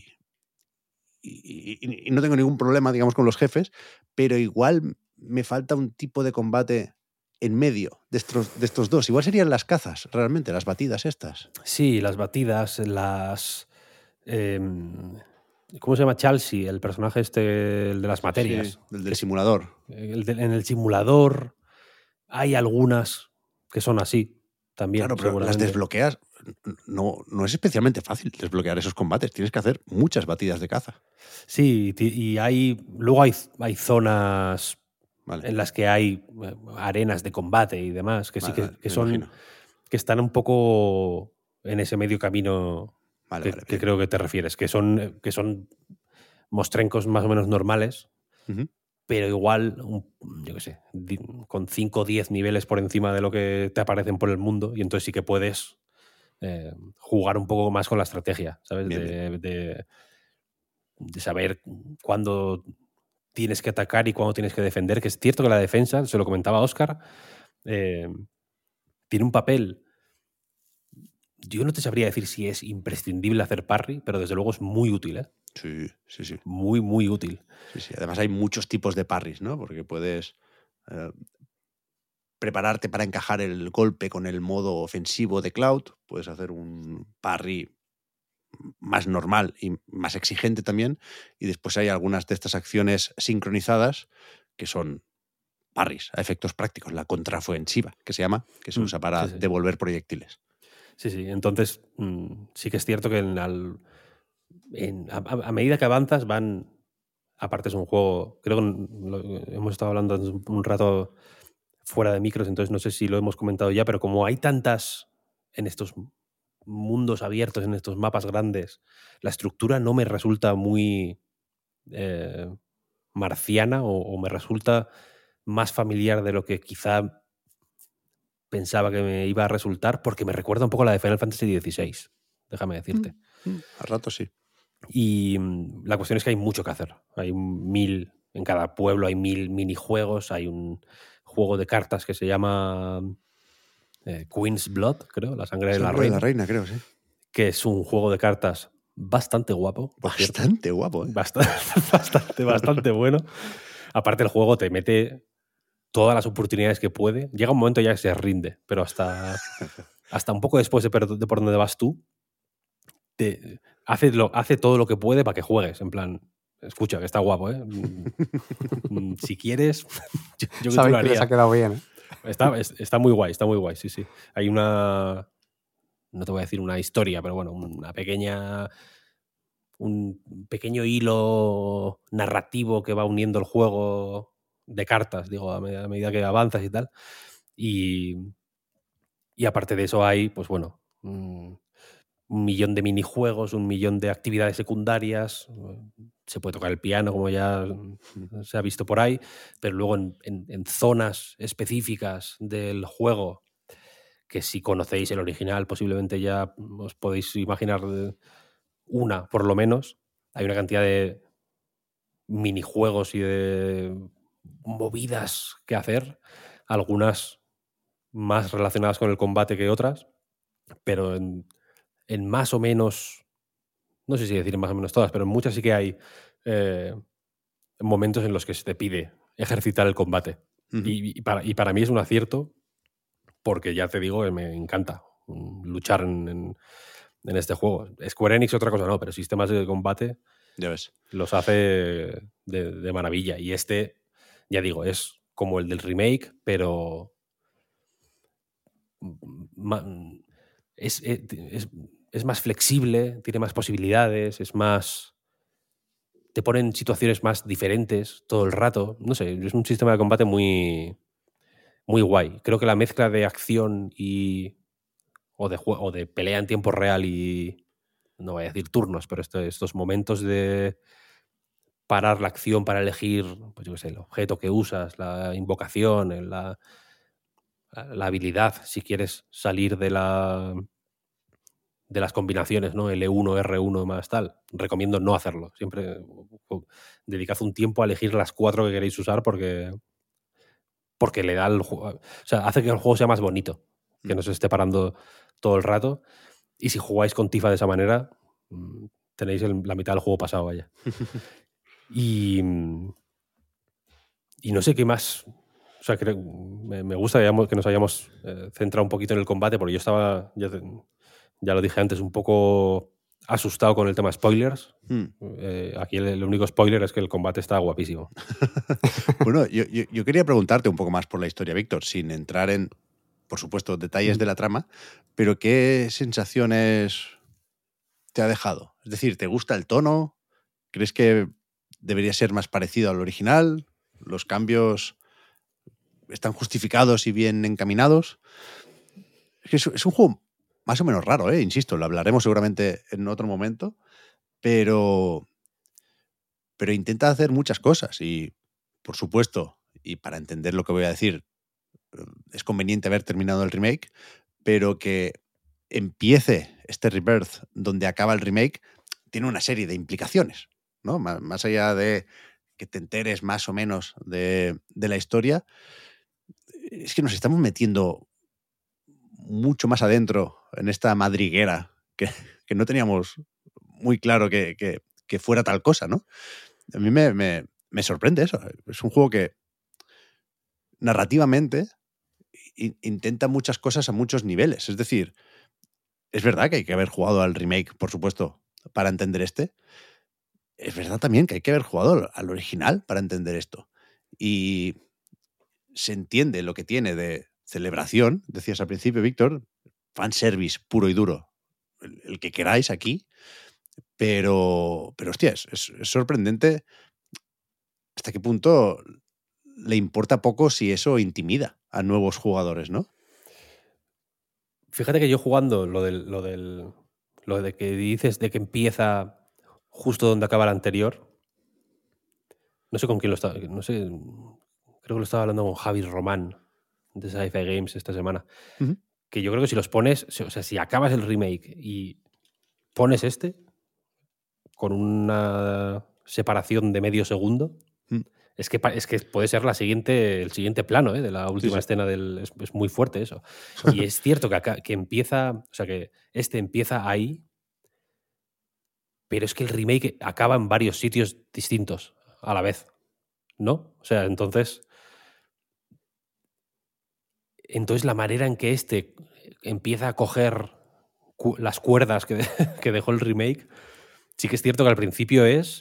no tengo ningún problema, digamos, con los jefes, pero igual me falta un tipo de combate en medio de estos dos. Igual serían las cazas, realmente, las batidas estas. Sí, las batidas, ¿cómo se llama? Chelsea, el personaje el de las materias. Sí, el del simulador. En el simulador hay algunas que son así también. Claro, pero las desbloqueas. No es especialmente fácil desbloquear esos combates. Tienes que hacer muchas batidas de caza. Sí, y luego hay zonas en las que hay arenas de combate y demás, que que están un poco en ese medio camino que creo que te refieres, que son mostrencos más o menos normales, pero igual, yo qué sé, con 5 o 10 niveles por encima de lo que te aparecen por el mundo, y entonces sí que puedes jugar un poco más con la estrategia, ¿sabes? De saber cuándo tienes que atacar y cuándo tienes que defender, que es cierto que la defensa, se lo comentaba Óscar, tiene un papel. Yo no te sabría decir si es imprescindible hacer parry, pero desde luego es muy útil, ¿eh? Sí. Muy, muy útil. Sí. Además hay muchos tipos de parries, ¿no? Porque puedes prepararte para encajar el golpe con el modo ofensivo de Cloud, puedes hacer un parry más normal y más exigente también, y después hay algunas de estas acciones sincronizadas que son parries a efectos prácticos, la contraofensiva, que se llama, que se usa para devolver proyectiles. Sí, entonces sí que es cierto que a medida que avanzas van... Aparte es un juego, creo que hemos estado hablando un rato fuera de micros, entonces no sé si lo hemos comentado ya, pero como hay tantas en estos mundos abiertos, en estos mapas grandes, la estructura no me resulta muy marciana o me resulta más familiar de lo que quizá pensaba que me iba a resultar, porque me recuerda un poco a la de Final Fantasy XVI, déjame decirte. A rato sí. Y la cuestión es que hay mucho que hacer. Hay 1000, en cada pueblo hay 1000 minijuegos, hay un juego de cartas que se llama Queen's Blood, creo, la sangre de la reina. De la reina, creo, sí. Que es un juego de cartas bastante guapo. Bastante guapo, ¿eh? Bastante bueno. Aparte el juego te mete todas las oportunidades que puede. Llega un momento ya que se rinde, pero hasta un poco después de por donde vas tú, hace todo lo que puede para que juegues. En plan, escucha, que está guapo, ¿eh? Si quieres, yo que lo haría. Que les ha quedado bien, ¿eh? Está muy guay, sí. Hay una... No te voy a decir una historia, pero bueno, un pequeño hilo narrativo que va uniendo el juego de cartas, digo, a medida que avanzas y tal. Y aparte de eso hay, pues bueno, un millón de minijuegos, un millón de actividades secundarias. Se puede tocar el piano, como ya se ha visto por ahí, pero luego en zonas específicas del juego, que si conocéis el original posiblemente ya os podéis imaginar una, por lo menos. Hay una cantidad de minijuegos y de movidas que hacer, algunas más relacionadas con el combate que otras, pero en más o menos, no sé si decir más o menos todas, pero en muchas sí que hay momentos en los que se te pide ejercitar el combate. Uh-huh. Y para mí es un acierto, porque ya te digo que me encanta luchar en este juego. Square Enix otra cosa no, pero sistemas de combate ya ves, los hace de maravilla. Y este, ya digo, es como el del remake, pero es más flexible, tiene más posibilidades, es más... Te ponen situaciones más diferentes todo el rato. No sé, es un sistema de combate muy, muy guay. Creo que la mezcla de acción o de pelea en tiempo real y, no voy a decir turnos, pero estos momentos de parar la acción para elegir, pues yo qué sé, el objeto que usas, la invocación, la habilidad, si quieres salir de las combinaciones, ¿no? L1, R1 más tal. Recomiendo no hacerlo. Siempre dedicad un tiempo a elegir las 4 que queréis usar porque le da al juego... O sea, hace que el juego sea más bonito, que no se esté parando todo el rato. Y si jugáis con Tifa de esa manera, tenéis la mitad del juego pasado, vaya. Y no sé qué más... O sea, me gusta que nos hayamos centrado un poquito en el combate, porque yo estaba, ya lo dije antes, un poco asustado con el tema spoilers. Aquí el único spoiler es que el combate está guapísimo. Bueno, yo quería preguntarte un poco más por la historia, Víctor, sin entrar en, por supuesto, detalles de la trama, pero ¿qué sensaciones te ha dejado? Es decir, ¿te gusta el tono? ¿Crees que debería ser más parecido al original? ¿Los cambios están justificados y bien encaminados? Es un juego más o menos raro, insisto, lo hablaremos seguramente en otro momento, pero intenta hacer muchas cosas y, por supuesto, y para entender lo que voy a decir, es conveniente haber terminado el remake, pero que empiece este Rebirth donde acaba el remake tiene una serie de implicaciones, ¿no? Más allá de que te enteres más o menos de la historia, es que nos estamos metiendo mucho más adentro en esta madriguera que no teníamos muy claro que fuera tal cosa, ¿no? A mí me sorprende eso. Es un juego que narrativamente intenta muchas cosas a muchos niveles. Es decir, es verdad que hay que haber jugado al remake, por supuesto, para entender este. Es verdad también que hay que haber jugado al original para entender esto. Y se entiende lo que tiene de celebración, decías al principio, Víctor, fanservice puro y duro, el que queráis aquí, pero hostia, es sorprendente hasta qué punto le importa poco si eso intimida a nuevos jugadores, ¿no? Fíjate que yo jugando lo de que dices de que empieza justo donde acaba el anterior, no sé con quién lo estaba, no sé, creo que lo estaba hablando con Javi Román de Sci-Fi Games esta semana, Ujú. que yo creo que si los pones, o sea, si acabas el remake y pones este con una separación de medio segundo, Mm. es que puede ser el siguiente plano de la última sí. escena es muy fuerte eso. Y es cierto que empieza, o sea, que este empieza ahí, pero es que el remake acaba en varios sitios distintos a la vez, ¿no? O sea, entonces la manera en que este empieza a coger las cuerdas que dejó el remake, sí que es cierto que al principio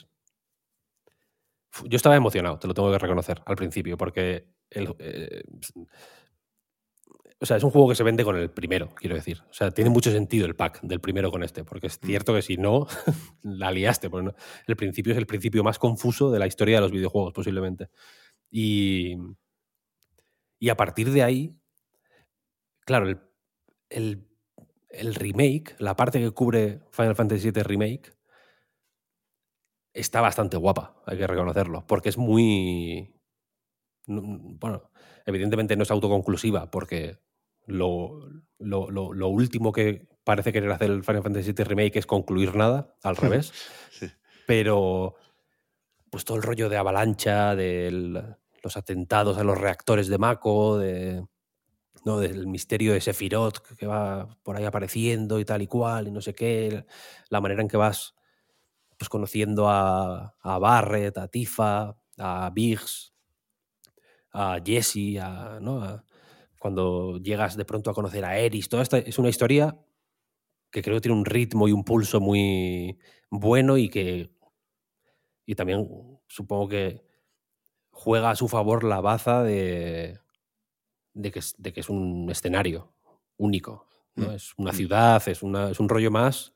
yo estaba emocionado, te lo tengo que reconocer, al principio, porque o sea, es un juego que se vende con el primero, quiero decir. O sea, tiene mucho sentido el pack del primero con este, porque es cierto que si no, la liaste. Porque el principio es el principio más confuso de la historia de los videojuegos, posiblemente. Y a partir de ahí, claro, el remake, la parte que cubre Final Fantasy VII Remake, está bastante guapa, hay que reconocerlo, porque es muy... Bueno, evidentemente no es autoconclusiva, porque lo último que parece querer hacer el Final Fantasy VII Remake es concluir nada, al revés. Sí. Pero pues todo el rollo de Avalancha, de los atentados a los reactores de Mako, ¿no? Del misterio de Sephiroth que va por ahí apareciendo y tal y cual, y no sé qué, la manera en que vas pues conociendo a Barret, a Tifa, a Biggs, a Jesse, ¿no? Cuando llegas de pronto a conocer a Eris. Toda esta es una historia que creo que tiene un ritmo y un pulso muy bueno y también supongo que juega a su favor la baza de que es un escenario único, ¿no? Es una ciudad, es un rollo más...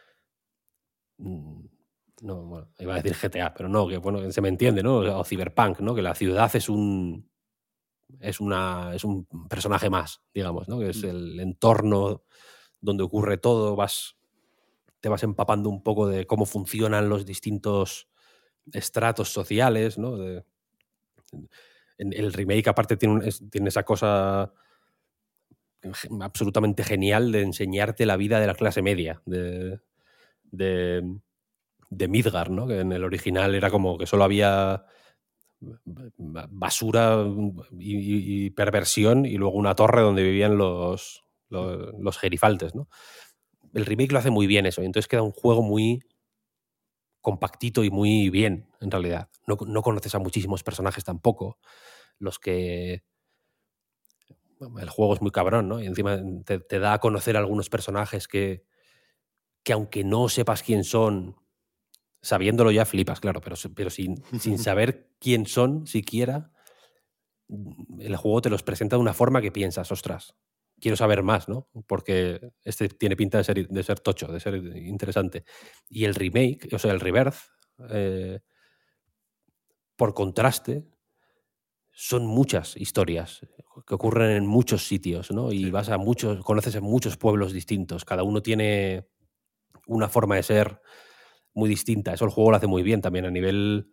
No, bueno, iba a decir GTA, pero no, que bueno, se me entiende, ¿no? O Cyberpunk, ¿no? Que la ciudad es un personaje más, digamos, ¿no? Que es el entorno donde ocurre todo, te vas empapando un poco de cómo funcionan los distintos estratos sociales, ¿no? En el remake, aparte, tiene esa cosa absolutamente genial de enseñarte la vida de la clase media, de Midgar, ¿no? Que en el original era como que solo había basura y perversión y luego una torre donde vivían los gerifaltes, ¿no? El remake lo hace muy bien eso, y entonces queda un juego muy compactito y muy bien, en realidad. No conoces a muchísimos personajes tampoco. El juego es muy cabrón, ¿no? Y encima te da a conocer algunos personajes que aunque no sepas quién son, sabiéndolo ya flipas, claro, pero sin saber quién son siquiera, el juego te los presenta de una forma que piensas, ostras, quiero saber más, ¿no? Porque este tiene pinta de ser tocho, de ser interesante. Y el remake, o sea, el Rebirth, por contraste, son muchas historias que ocurren en muchos sitios, ¿no? Y vas conoces en muchos pueblos distintos, cada uno tiene una forma de ser muy distinta. Eso el juego lo hace muy bien también a nivel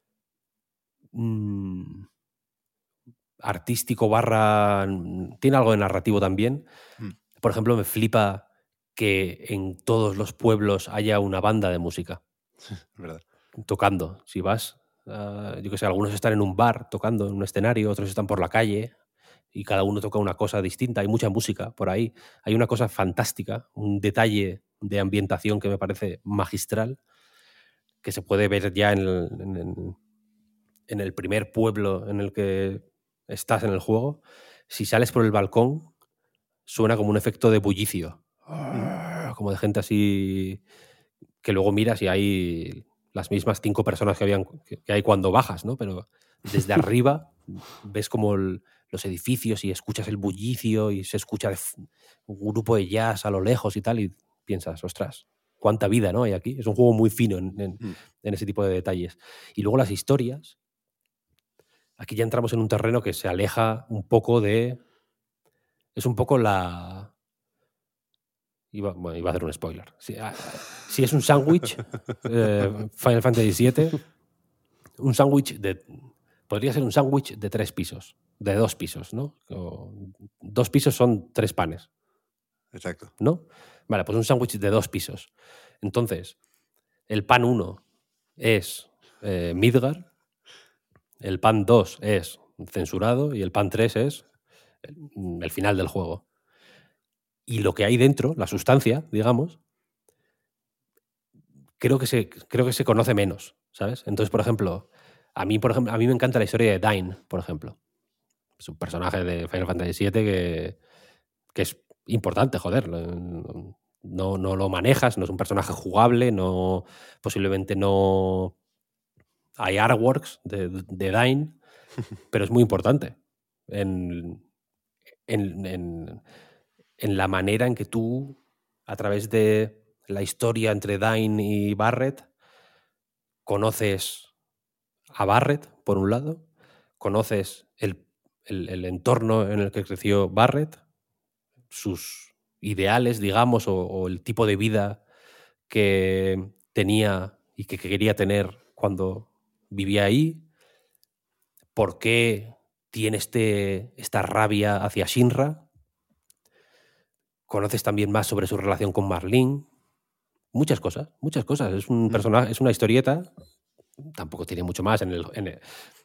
artístico tiene algo de narrativo también. Por ejemplo, me flipa que en todos los pueblos haya una banda de música ¿Verdad? tocando. Si vas, yo que sé, algunos están en un bar tocando en un escenario, otros están por la calle y cada uno toca una cosa distinta. Hay mucha música por ahí. Hay una cosa fantástica, un detalle de ambientación que me parece magistral, que se puede ver ya en el primer pueblo en el que estás en el juego, si sales por el balcón, suena como un efecto de bullicio. Como de gente así que luego miras y hay las mismas 5 personas que hay cuando bajas, ¿no? Pero desde arriba ves como los edificios y escuchas el bullicio y se escucha un grupo de jazz a lo lejos y tal, y piensas, ostras, cuánta vida, ¿no? Hay aquí. Es un juego muy fino en ese tipo de detalles. Y luego las historias. Aquí ya entramos en un terreno que se aleja un poco de... Es un poco la... Iba a hacer un spoiler. Si es un sándwich, Final Fantasy VII, podría ser un sándwich de 3 pisos, de 2 pisos, ¿no? 2 pisos son 3 panes. Exacto. ¿No? Vale, pues un sándwich de 2 pisos. Entonces, el pan 1 es Midgar, el pan 2 es censurado y el pan 3 es el final del juego. Y lo que hay dentro, la sustancia, digamos, creo que se conoce menos, ¿sabes? Entonces, por ejemplo, a mí me encanta la historia de Dyne, por ejemplo. Es un personaje de Final Fantasy VII que es importante, joder. No lo manejas, no es un personaje jugable, posiblemente no hay artworks de Dyne, pero es muy importante en la manera en que tú, a través de la historia entre Dyne y Barret, conoces a Barret, por un lado, conoces el entorno en el que creció Barret, sus ideales, digamos, o el tipo de vida que tenía y que quería tener cuando vivía ahí, por qué tiene esta rabia hacia Shinra. Conoces también más sobre su relación con Marlene. Muchas cosas. Es un personaje, es una historieta. Tampoco tiene mucho más. En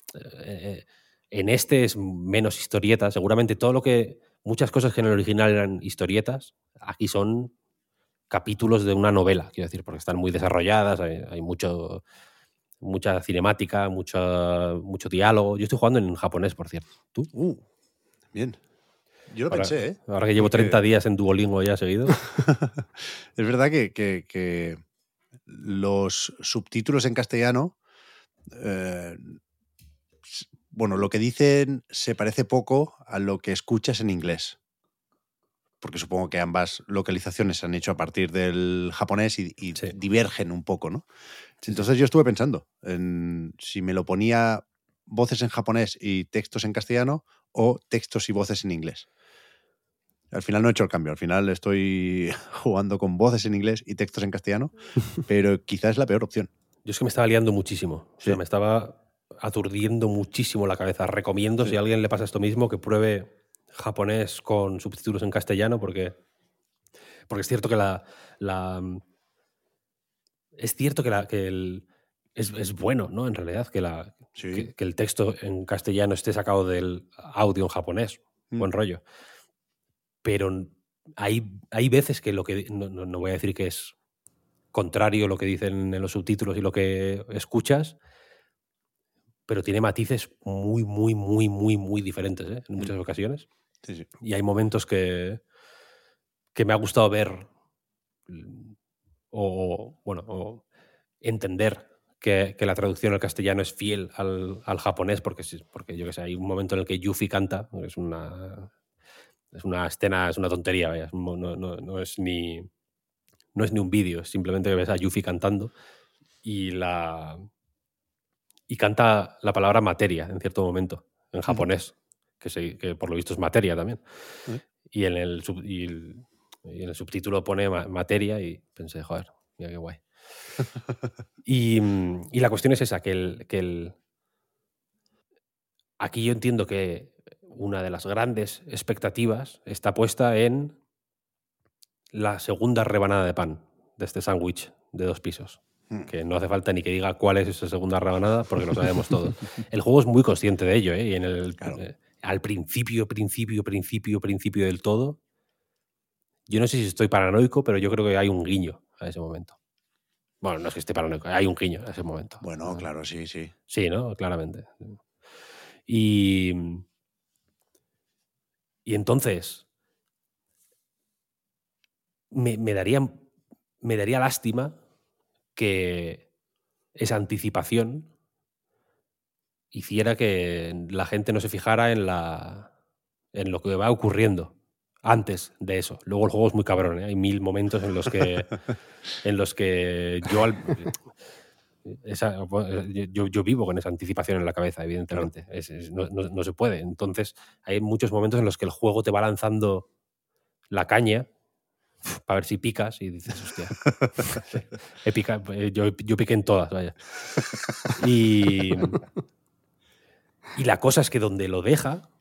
este es menos historieta. Seguramente muchas cosas que en el original eran historietas, aquí son capítulos de una novela, quiero decir, porque están muy desarrolladas, hay mucha cinemática, mucho diálogo. Yo estoy jugando en japonés, por cierto. ¿Tú? Bien. Yo lo pensé, ¿eh? Ahora que llevo 30 días en Duolingo ya seguido. Es verdad que los subtítulos en castellano, bueno, lo que dicen se parece poco a lo que escuchas en inglés. Porque supongo que ambas localizaciones se han hecho a partir del japonés y Sí. divergen un poco, ¿no? Sí, Entonces yo estuve pensando en si me lo ponía voces en japonés y textos en castellano o textos y voces en inglés. Al final no he hecho el cambio, al final estoy jugando con voces en inglés y textos en castellano, pero quizás es la peor opción. Yo es que me estaba liando muchísimo. O sea, Sí. me estaba aturdiendo muchísimo la cabeza. Recomiendo, si a alguien le pasa esto mismo, que pruebe japonés con subtítulos en castellano, porque es cierto que es cierto que es bueno, ¿no? En realidad, que el texto en castellano esté sacado del audio en japonés. Buen rollo. Pero hay veces que no voy a decir que es contrario lo que dicen en los subtítulos y lo que escuchas, pero tiene matices muy, muy, muy, muy, muy diferentes, ¿eh? En muchas ocasiones. Sí. Y hay momentos que me ha gustado ver o entender que la traducción al castellano es fiel al japonés, porque yo que sé, hay un momento en el que Yuffie canta, es una escena, es una tontería, vaya, no es ni un vídeo, es simplemente que ves a Yuffie cantando y canta la palabra materia en cierto momento, en japonés, que por lo visto es materia también. Y en el subtítulo pone materia y pensé, joder, mira qué guay. Y la cuestión es esa, aquí yo entiendo que una de las grandes expectativas está puesta en la segunda rebanada de pan de este sándwich de 2 pisos. Que no hace falta ni que diga cuál es esa segunda rebanada, porque lo sabemos todos. El juego es muy consciente de ello, ¿eh? Y al principio del todo, yo no sé si estoy paranoico, pero yo creo que hay un guiño a ese momento. Bueno, no es que esté paranoico, hay un guiño a ese momento. Bueno, claro, sí. Sí, ¿no? Claramente. Y Y entonces me daría lástima que esa anticipación hiciera que la gente no se fijara en lo que va ocurriendo antes de eso. Luego el juego es muy cabrón, ¿eh? Hay 1000 momentos en los que yo vivo con esa anticipación en la cabeza, evidentemente. No se puede. Entonces hay muchos momentos en los que el juego te va lanzando la caña para ver si picas y dices, hostia, yo piqué en todas, vaya. Y la cosa es que donde lo deja,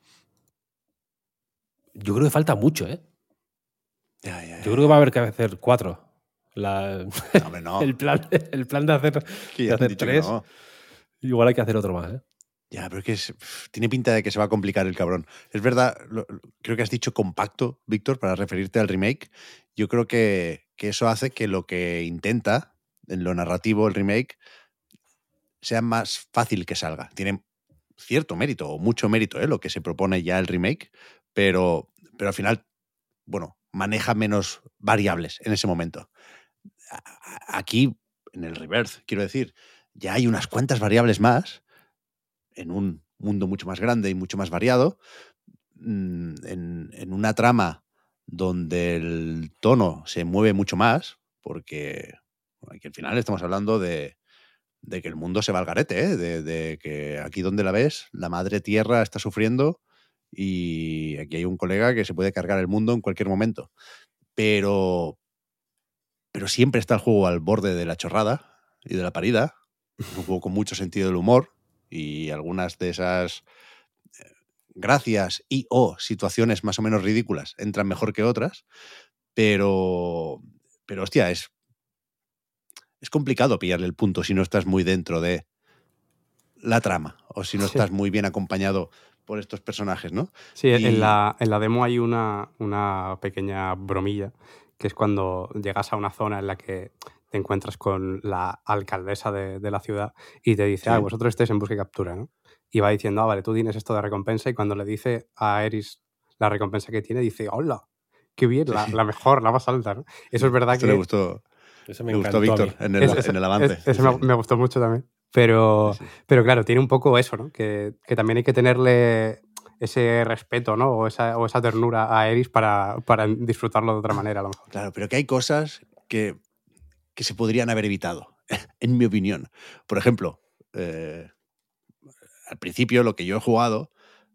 yo creo que falta mucho, ¿eh? Ya. Yo creo que va a haber que hacer 4. No, hombre, no. el plan de hacer, Que de ya han hacer dicho que 3, no. igual hay que hacer otro más, ¿eh? Ya, pero es que tiene pinta de que se va a complicar el cabrón. Es verdad, creo que has dicho compacto, Víctor, para referirte al remake. Yo creo que eso hace que lo que intenta en lo narrativo el remake sea más fácil que salga. Tiene cierto mérito, o mucho mérito, lo que se propone ya el remake, pero al final, bueno, maneja menos variables en ese momento. Aquí, en el Rebirth, quiero decir, ya hay unas cuantas variables más en un mundo mucho más grande y mucho más variado, en una trama donde el tono se mueve mucho más, porque aquí al final estamos hablando de que el mundo se va al garete, ¿eh? De que aquí donde la ves, la madre tierra está sufriendo y aquí hay un colega que se puede cargar el mundo en cualquier momento. Pero siempre está el juego al borde de la chorrada y de la parida. Es un juego con mucho sentido del humor y algunas de esas gracias y o situaciones más o menos ridículas entran mejor que otras, pero hostia, es complicado pillarle el punto si no estás muy dentro de la trama o si no estás muy bien acompañado por estos personajes, ¿no? Sí, en la demo hay una pequeña bromilla, que es cuando llegas a una zona en la que te encuentras con la alcaldesa de la ciudad y te dice, Sí. vosotros estáis en busca y captura, ¿no? Y va diciendo, vale, tú tienes esto de recompensa, y cuando le dice a Eris la recompensa que tiene, dice, hola, qué bien, Sí. la mejor, la más alta, ¿no? Eso es verdad Esto que... le gustó, Eso me le gustó a encantó a Víctor mí. en el avance. Ese me gustó mucho también. Pero claro, tiene un poco eso, ¿no? Que también hay que tenerle ese respeto, ¿no? O esa ternura a Eris para disfrutarlo de otra manera, a lo mejor. Claro, pero que hay cosas que se podrían haber evitado, en mi opinión. Por ejemplo, al principio lo que yo he jugado,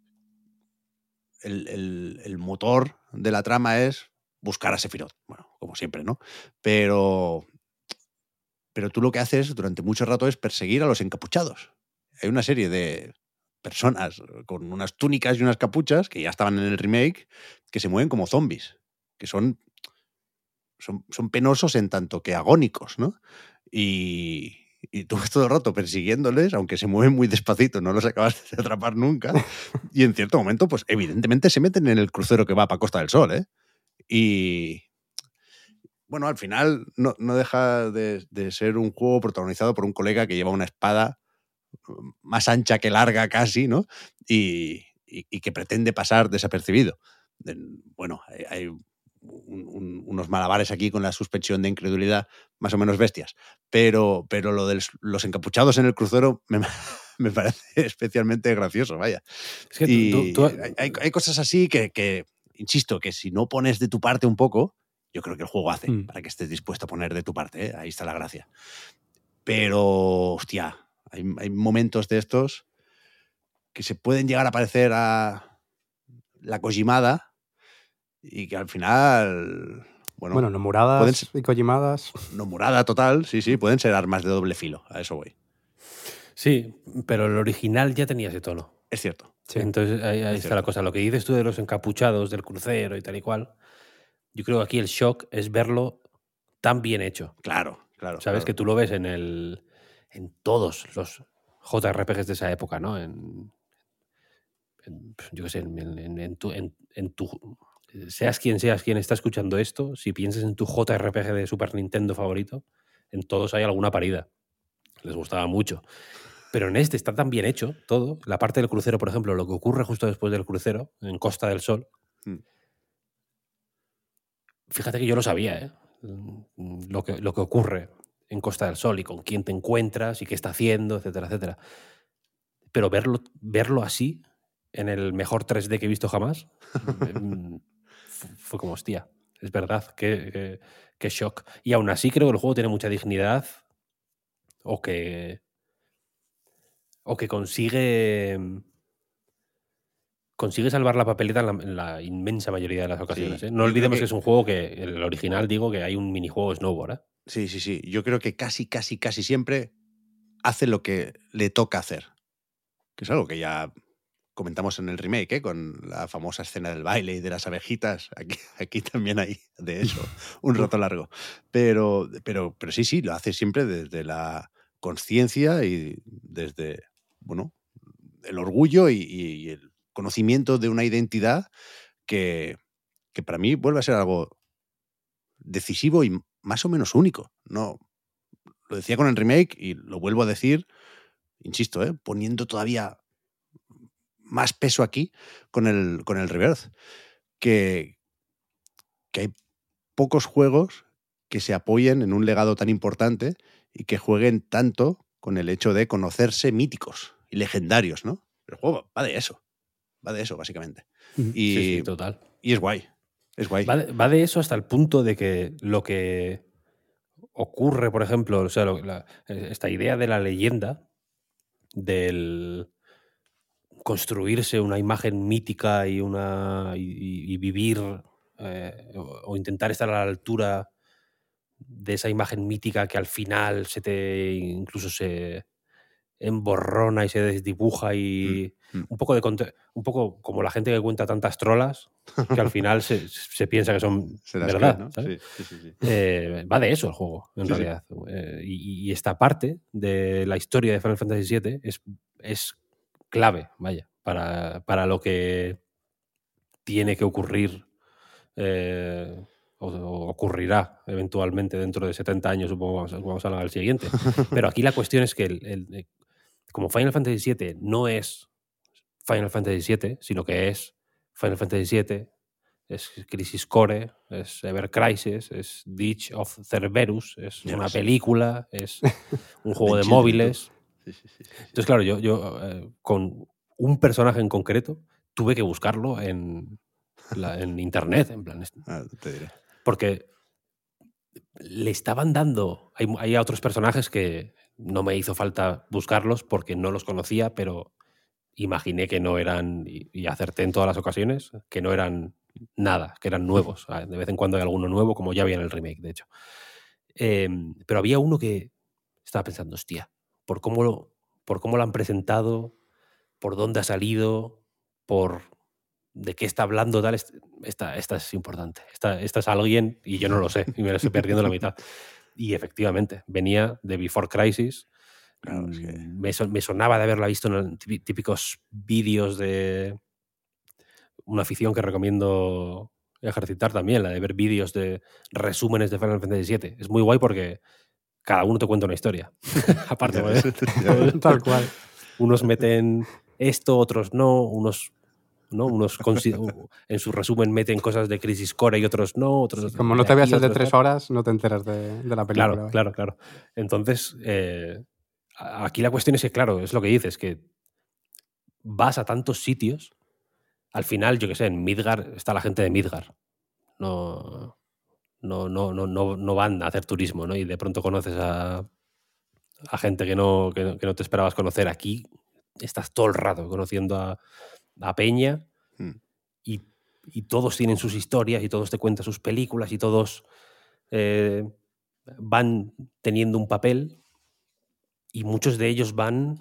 el motor de la trama es buscar a Sephiroth. Bueno, como siempre, ¿no? Pero tú lo que haces durante mucho rato es perseguir a los encapuchados. Hay una serie de personas con unas túnicas y unas capuchas que ya estaban en el remake que se mueven como zombies, que son penosos en tanto que agónicos, ¿no? Y tú ves todo el rato persiguiéndoles, aunque se mueven muy despacito, no los acabas de atrapar nunca. Y en cierto momento, pues evidentemente se meten en el crucero que va para Costa del Sol, ¿eh? Y bueno, al final no deja de ser un juego protagonizado por un colega que lleva una espada más ancha que larga casi, ¿no? Y que pretende pasar desapercibido. Bueno, hay unos malabares aquí con la suspensión de incredulidad más o menos bestias, pero lo de los encapuchados en el crucero me parece especialmente gracioso, vaya. Es que y hay cosas así que, insisto, que si no pones de tu parte un poco, yo creo que el juego hace para que estés dispuesto a poner de tu parte, ¿eh? Ahí está la gracia. Pero, hostia, hay momentos de estos que se pueden llegar a parecer a la Kojimada y que al final, bueno, nomuradas y kojimadas. Nomurada total, sí, pueden ser armas de doble filo, a eso voy. Sí, pero el original ya tenía ese tono. Es cierto. Sí. Entonces ahí está la cosa. Lo que dices tú de los encapuchados del crucero y tal y cual, yo creo que aquí el shock es verlo tan bien hecho. Claro. ¿Sabes? Claro. Que tú lo ves en todos los JRPGs de esa época, ¿no? Yo qué sé, en tu... Seas quien está escuchando esto, si piensas en tu JRPG de Super Nintendo favorito, en todos hay alguna parida. Les gustaba mucho. Pero en este está tan bien hecho todo. La parte del crucero, por ejemplo, lo que ocurre justo después del crucero, en Costa del Sol, Fíjate que yo lo sabía, ¿eh? Lo que ocurre en Costa del Sol y con quién te encuentras y qué está haciendo, etcétera, etcétera. Pero verlo así, en el mejor 3D que he visto jamás, fue como, hostia, es verdad, qué shock. Y aún así creo que el juego tiene mucha dignidad o que consigue salvar la papeleta en la inmensa mayoría de las ocasiones. Sí, ¿eh? No yo olvidemos creo que es un juego que, el original, digo, que hay un minijuego snowboard. ¿eh? Sí. Yo creo que casi siempre hace lo que le toca hacer. Que es algo que ya comentamos en el remake, ¿eh? Con la famosa escena del baile y de las abejitas. Aquí también hay de eso, un rato largo. Pero sí, lo hace siempre desde la conciencia y desde, bueno, el orgullo y el conocimiento de una identidad que para mí vuelve a ser algo decisivo y más o menos único. No, lo decía con el remake y lo vuelvo a decir, insisto, poniendo todavía más peso aquí con el Rebirth, que hay pocos juegos que se apoyen en un legado tan importante y que jueguen tanto con el hecho de conocerse míticos y legendarios, ¿no? El juego va de eso, básicamente. Sí, total. Y es guay, es guay. Va de eso hasta el punto de que lo que ocurre, por ejemplo, o sea, esta idea de la leyenda, del construirse una imagen mítica y vivir o intentar estar a la altura de esa imagen mítica que al final incluso se emborrona y se desdibuja y un poco como la gente que cuenta tantas trolas que al final se piensa que son verdad, creen, ¿no? ¿sabes? Sí. Va de eso el juego, en realidad. Y esta parte de la historia de Final Fantasy VII es clave, vaya, para lo que tiene que ocurrir o ocurrirá eventualmente dentro de 70 años, supongo que vamos a hablar del siguiente. Pero aquí la cuestión es que como Final Fantasy VII no es Final Fantasy VII, sino que es Final Fantasy VII, es Crisis Core, es Ever Crisis, es Ditch of Cerberus, es una película, es un juego de móviles. Sí. Entonces, claro, yo con un personaje en concreto tuve que buscarlo en internet, en plan. Te diré. Porque le estaban dando. Hay otros personajes que no me hizo falta buscarlos porque no los conocía, pero imaginé que no eran, y acerté en todas las ocasiones, que no eran nada, que eran nuevos. De vez en cuando hay alguno nuevo, como ya había en el remake, de hecho. Pero había uno que estaba pensando, hostia, por cómo lo han presentado, por dónde ha salido, por de qué está hablando, tal, esta es importante. Esta es alguien y yo no lo sé, y me lo estoy perdiendo la mitad. Y efectivamente, venía de Before Crisis. Claro, es que... me sonaba de haberla visto en típicos vídeos de una afición que recomiendo ejercitar también, la de ver vídeos de resúmenes de Final Fantasy VII. Es muy guay porque cada uno te cuenta una historia. Aparte, tal cual. Unos meten esto, otros no, unos en su resumen meten cosas de Crisis Core y otros no. Otros sí, como no te veas el de 3 horas, no te enteras de la película. Claro. Entonces, aquí la cuestión es que, claro, es lo que dices, que vas a tantos sitios, al final, yo qué sé, en Midgar está la gente de Midgar. No van a hacer turismo, ¿no? Y de pronto conoces a gente que no te esperabas conocer. Aquí estás todo el rato conociendo a peña y todos tienen sus historias y todos te cuentan sus películas y todos van teniendo un papel y muchos de ellos van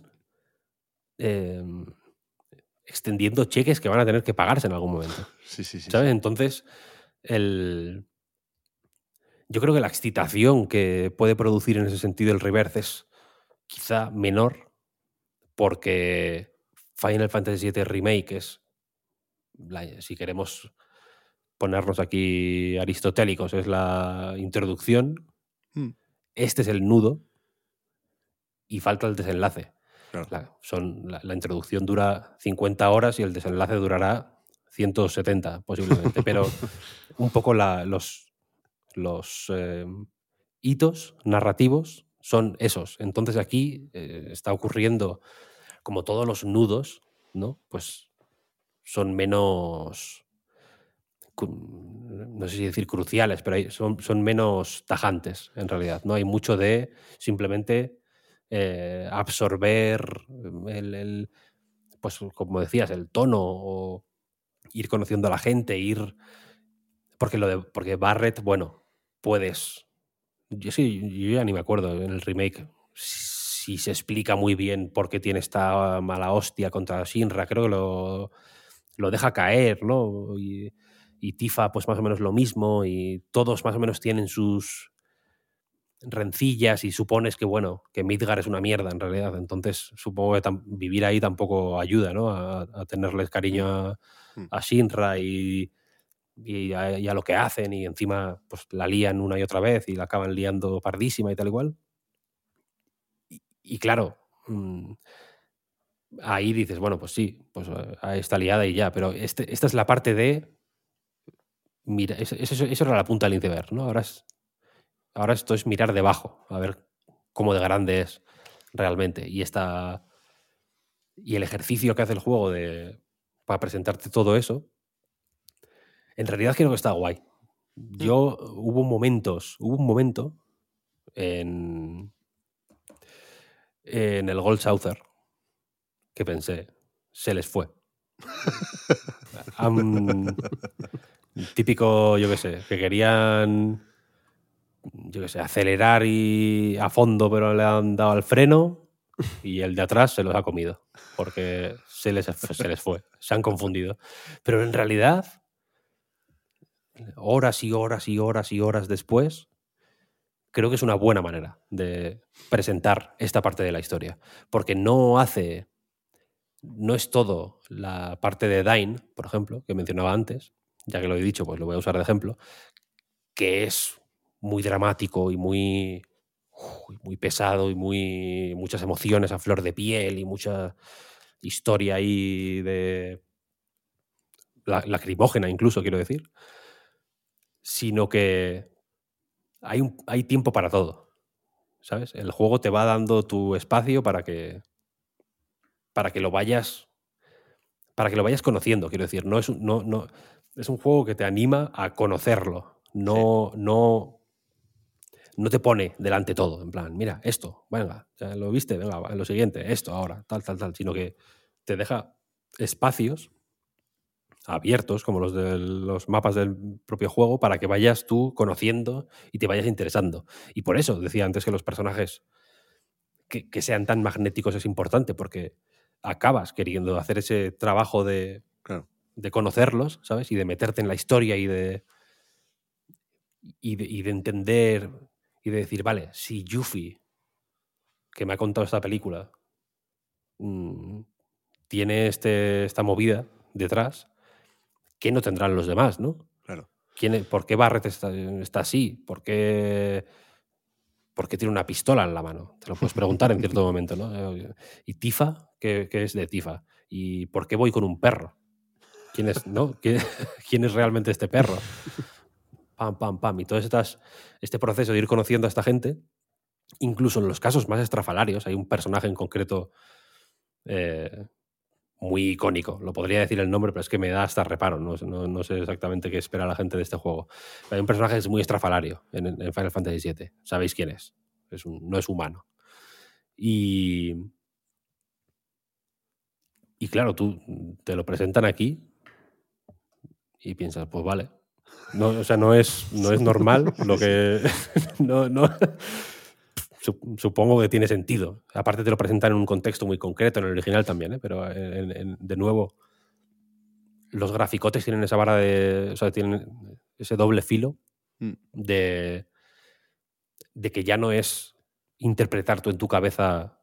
extendiendo cheques que van a tener que pagarse en algún momento. Sí. ¿Sabes? Entonces, yo creo que la excitación que puede producir en ese sentido el Rebirth es quizá menor porque Final Fantasy VII Remake es, si queremos ponernos aquí aristotélicos, es la introducción, este es el nudo y falta el desenlace. Claro. La introducción dura 50 horas y el desenlace durará 170 posiblemente, pero un poco los hitos narrativos son esos. Entonces aquí está ocurriendo como todos los nudos, ¿no? Pues son menos, no sé si decir cruciales, pero son menos tajantes en realidad, ¿no? Hay mucho de simplemente absorber pues como decías, el tono, o ir conociendo a la gente, porque Barret, bueno, puedes... Yo ya ni me acuerdo en el remake si se explica muy bien por qué tiene esta mala hostia contra Shinra. Creo que lo deja caer, ¿no? Y Tifa, pues más o menos lo mismo, y todos más o menos tienen sus rencillas, y supones que, bueno, que Midgar es una mierda en realidad. Entonces supongo que vivir ahí tampoco ayuda, ¿no? A tenerles cariño a Shinra y a lo que hacen, y encima pues la lían una y otra vez y la acaban liando pardísima y tal igual. Y claro, ahí dices, bueno, pues sí, pues está liada y ya, pero esta es la parte de... Mira, eso era la punta del iceberg, ¿no? Ahora esto es mirar debajo, a ver cómo de grande es realmente. Y el ejercicio que hace el juego para presentarte todo eso, en realidad creo que está guay. Hubo un momento en el Gold Saucer que pensé, se les fue. Típico, yo qué sé, que querían, yo qué sé, acelerar y a fondo, pero le han dado al freno y el de atrás se los ha comido, porque se les fue, se han confundido. Pero en realidad, horas y horas y horas y horas después, creo que es una buena manera de presentar esta parte de la historia, porque no es todo la parte de Dain, por ejemplo, que mencionaba antes, ya que lo he dicho, pues lo voy a usar de ejemplo, que es muy dramático y muy pesado y muchas emociones a flor de piel y mucha historia ahí de lacrimógena incluso, quiero decir, sino que hay tiempo para todo, ¿sabes? El juego te va dando tu espacio para que lo vayas conociendo, quiero decir. No es un juego que te anima a conocerlo. No te pone delante todo, en plan, mira, esto, venga, ya lo viste, venga, lo siguiente, esto, ahora, tal, sino que te deja espacios abiertos, como los de los mapas del propio juego, para que vayas tú conociendo y te vayas interesando. Y por eso decía antes que los personajes que sean tan magnéticos es importante, porque acabas queriendo hacer ese trabajo de conocerlos, ¿sabes? Y de meterte en la historia y de entender y de decir, vale, si Yuffie, que me ha contado esta película, tiene esta movida detrás, ¿qué no tendrán los demás, no? Claro. ¿Por qué Barret está así? ¿Por qué tiene una pistola en la mano? Te lo puedes preguntar en cierto momento, ¿no? ¿Y Tifa? ¿Qué es de Tifa? ¿Y por qué voy con un perro? ¿Quién es, no? ¿Quién es realmente este perro? Pam, pam, pam. Y todo este proceso de ir conociendo a esta gente, incluso en los casos más estrafalarios, hay un personaje en concreto muy icónico. Lo podría decir el nombre, pero es que me da hasta reparo. No sé exactamente qué espera la gente de este juego. Pero hay un personaje que es muy estrafalario en Final Fantasy VII. Sabéis quién es. No es humano. Y claro, tú te lo presentan aquí y piensas, pues vale. No, o sea, no es normal lo que... Supongo que tiene sentido. Aparte te lo presentan en un contexto muy concreto, en el original también, pero de nuevo, los graficotes tienen esa vara o sea, tienen ese doble filo de que ya no es interpretar tú en tu cabeza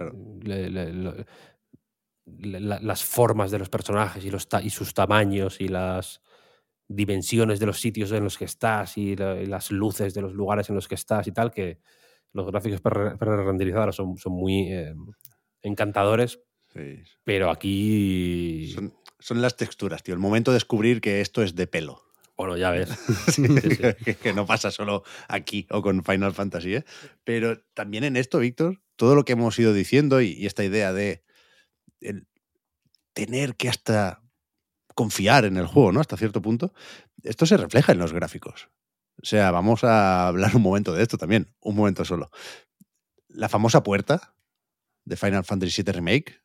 las formas de los personajes y sus tamaños y las dimensiones de los sitios en los que estás y las luces de los lugares en los que estás y tal, que los gráficos pre-renderizados son muy encantadores, Sí. pero aquí son las texturas, tío. El momento de descubrir que esto es de pelo. Bueno, ya ves. Sí. Que no pasa solo aquí o con Final Fantasy, ¿eh? Pero también en esto, Víctor, todo lo que hemos ido diciendo y esta idea de el tener que hasta confiar en el juego, ¿no? Hasta cierto punto, esto se refleja en los gráficos. O sea, vamos a hablar un momento de esto también, un momento solo. La famosa puerta de Final Fantasy VII Remake,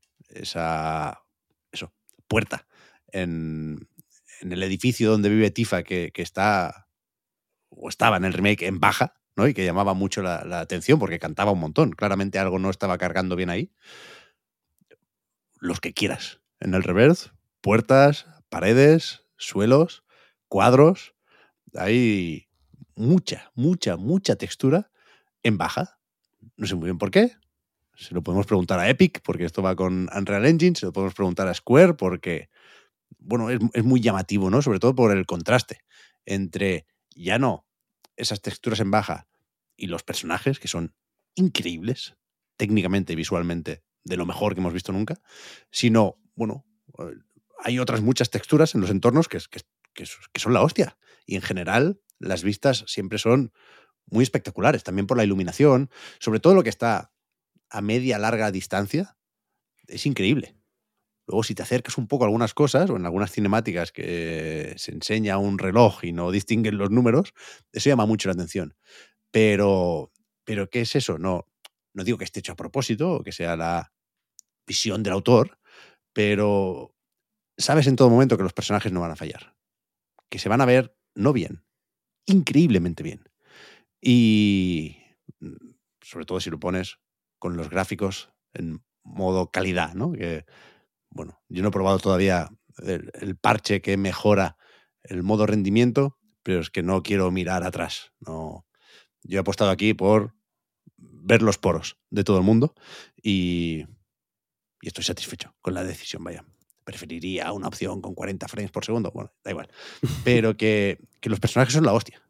puerta en el edificio donde vive Tifa, que está o estaba en el remake en baja, ¿no? Y que llamaba mucho la atención porque cantaba un montón. Claramente algo no estaba cargando bien ahí. Los que quieras. En el reverse, puertas, paredes, suelos, cuadros. Hay mucha textura en baja. No sé muy bien por qué. Se lo podemos preguntar a Epic, porque esto va con Unreal Engine. Se lo podemos preguntar a Square, porque, bueno, es muy llamativo, ¿no? Sobre todo por el contraste entre ya no esas texturas en baja y los personajes, que son increíbles, técnicamente y visualmente, de lo mejor que hemos visto nunca, sino, bueno, hay otras muchas texturas en los entornos que son la hostia. Y en general, las vistas siempre son muy espectaculares, también por la iluminación, sobre todo lo que está a media, larga distancia, es increíble. Luego, si te acercas un poco a algunas cosas, o en algunas cinemáticas que se enseña un reloj y no distinguen los números, eso llama mucho la atención. Pero ¿qué es eso? No digo que esté hecho a propósito o que sea la visión del autor, pero sabes en todo momento que los personajes no van a fallar. Que se van a ver no bien, increíblemente bien. Y sobre todo si lo pones con los gráficos en modo calidad, ¿no? Que, bueno, yo no he probado todavía el parche que mejora el modo rendimiento, pero es que no quiero mirar atrás. No. Yo he apostado aquí por ver los poros de todo el mundo y estoy satisfecho con la decisión, vaya. Preferiría una opción con 40 frames por segundo, bueno, da igual. Pero que los personajes son la hostia.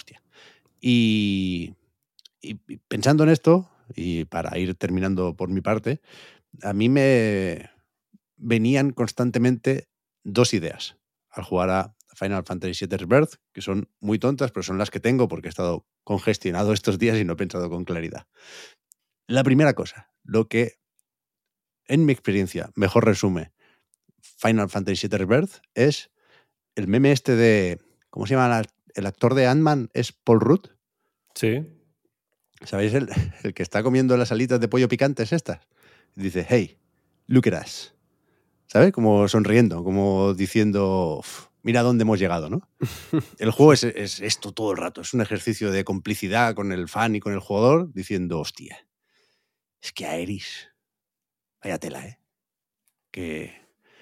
Y pensando en esto, y para ir terminando por mi parte, a mí me venían constantemente dos ideas al jugar a Final Fantasy VII Rebirth, que son muy tontas, pero son las que tengo porque he estado congestionado estos días y no he pensado con claridad. La primera cosa, lo que en mi experiencia mejor resume Final Fantasy VII Rebirth es el meme este de, ¿cómo se llama el actor de Ant-Man? ¿Es Paul Rudd? Sí. ¿Sabéis? El que está comiendo las alitas de pollo picantes estas. Dice, hey, look at us. ¿Sabes? Como sonriendo, como diciendo, mira dónde hemos llegado, ¿no? El juego es esto todo el rato. Es un ejercicio de complicidad con el fan y con el jugador, diciendo, hostia, es que Aeris, vaya tela, ¿eh? Qué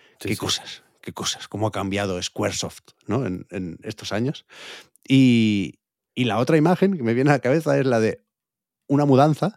cosas, cómo ha cambiado Squaresoft, ¿no? En estos años. Y la otra imagen que me viene a la cabeza es la de una mudanza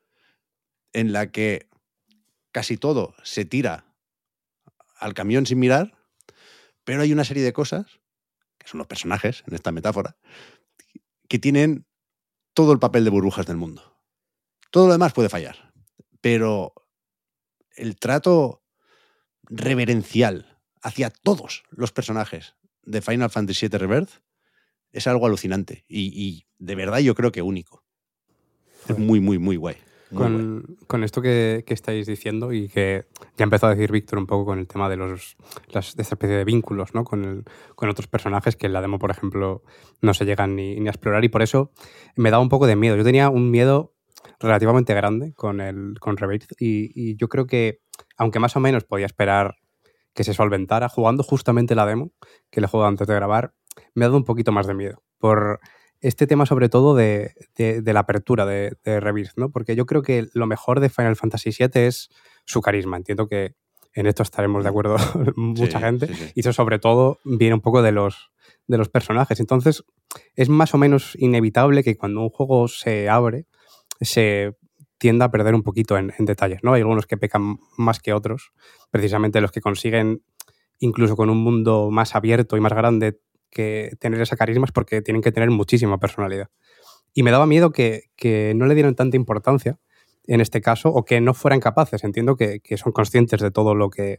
en la que casi todo se tira al camión sin mirar, pero hay una serie de cosas, que son los personajes en esta metáfora, que tienen todo el papel de burbujas del mundo. Todo lo demás puede fallar, pero el trato reverencial hacia todos los personajes de Final Fantasy VII Rebirth es algo alucinante y de verdad yo creo que único. Es muy, muy, muy guay. Con esto que estáis diciendo y que ya empezó a decir Víctor un poco con el tema de de esta especie de vínculos, ¿no? con otros personajes que en la demo, por ejemplo, no se llegan ni a explorar, y por eso me daba un poco de miedo. Yo tenía un miedo relativamente grande con Rebirth y yo creo que, aunque más o menos podía esperar que se solventara, jugando justamente la demo que le he jugado antes de grabar, me ha dado un poquito más de miedo por este tema, sobre todo de la apertura de Rebirth, ¿no? Porque yo creo que lo mejor de Final Fantasy VII es su carisma. Entiendo que en esto estaremos de acuerdo mucha gente. Sí. Y eso, sobre todo, viene un poco de los personajes. Entonces, es más o menos inevitable que cuando un juego se abre, se tienda a perder un poquito en detalles, ¿no? Hay algunos que pecan más que otros. Precisamente los que consiguen, incluso con un mundo más abierto y más grande, que tener esa carisma es porque tienen que tener muchísima personalidad. Y me daba miedo que no le dieran tanta importancia en este caso, o que no fueran capaces. Entiendo que son conscientes de todo lo que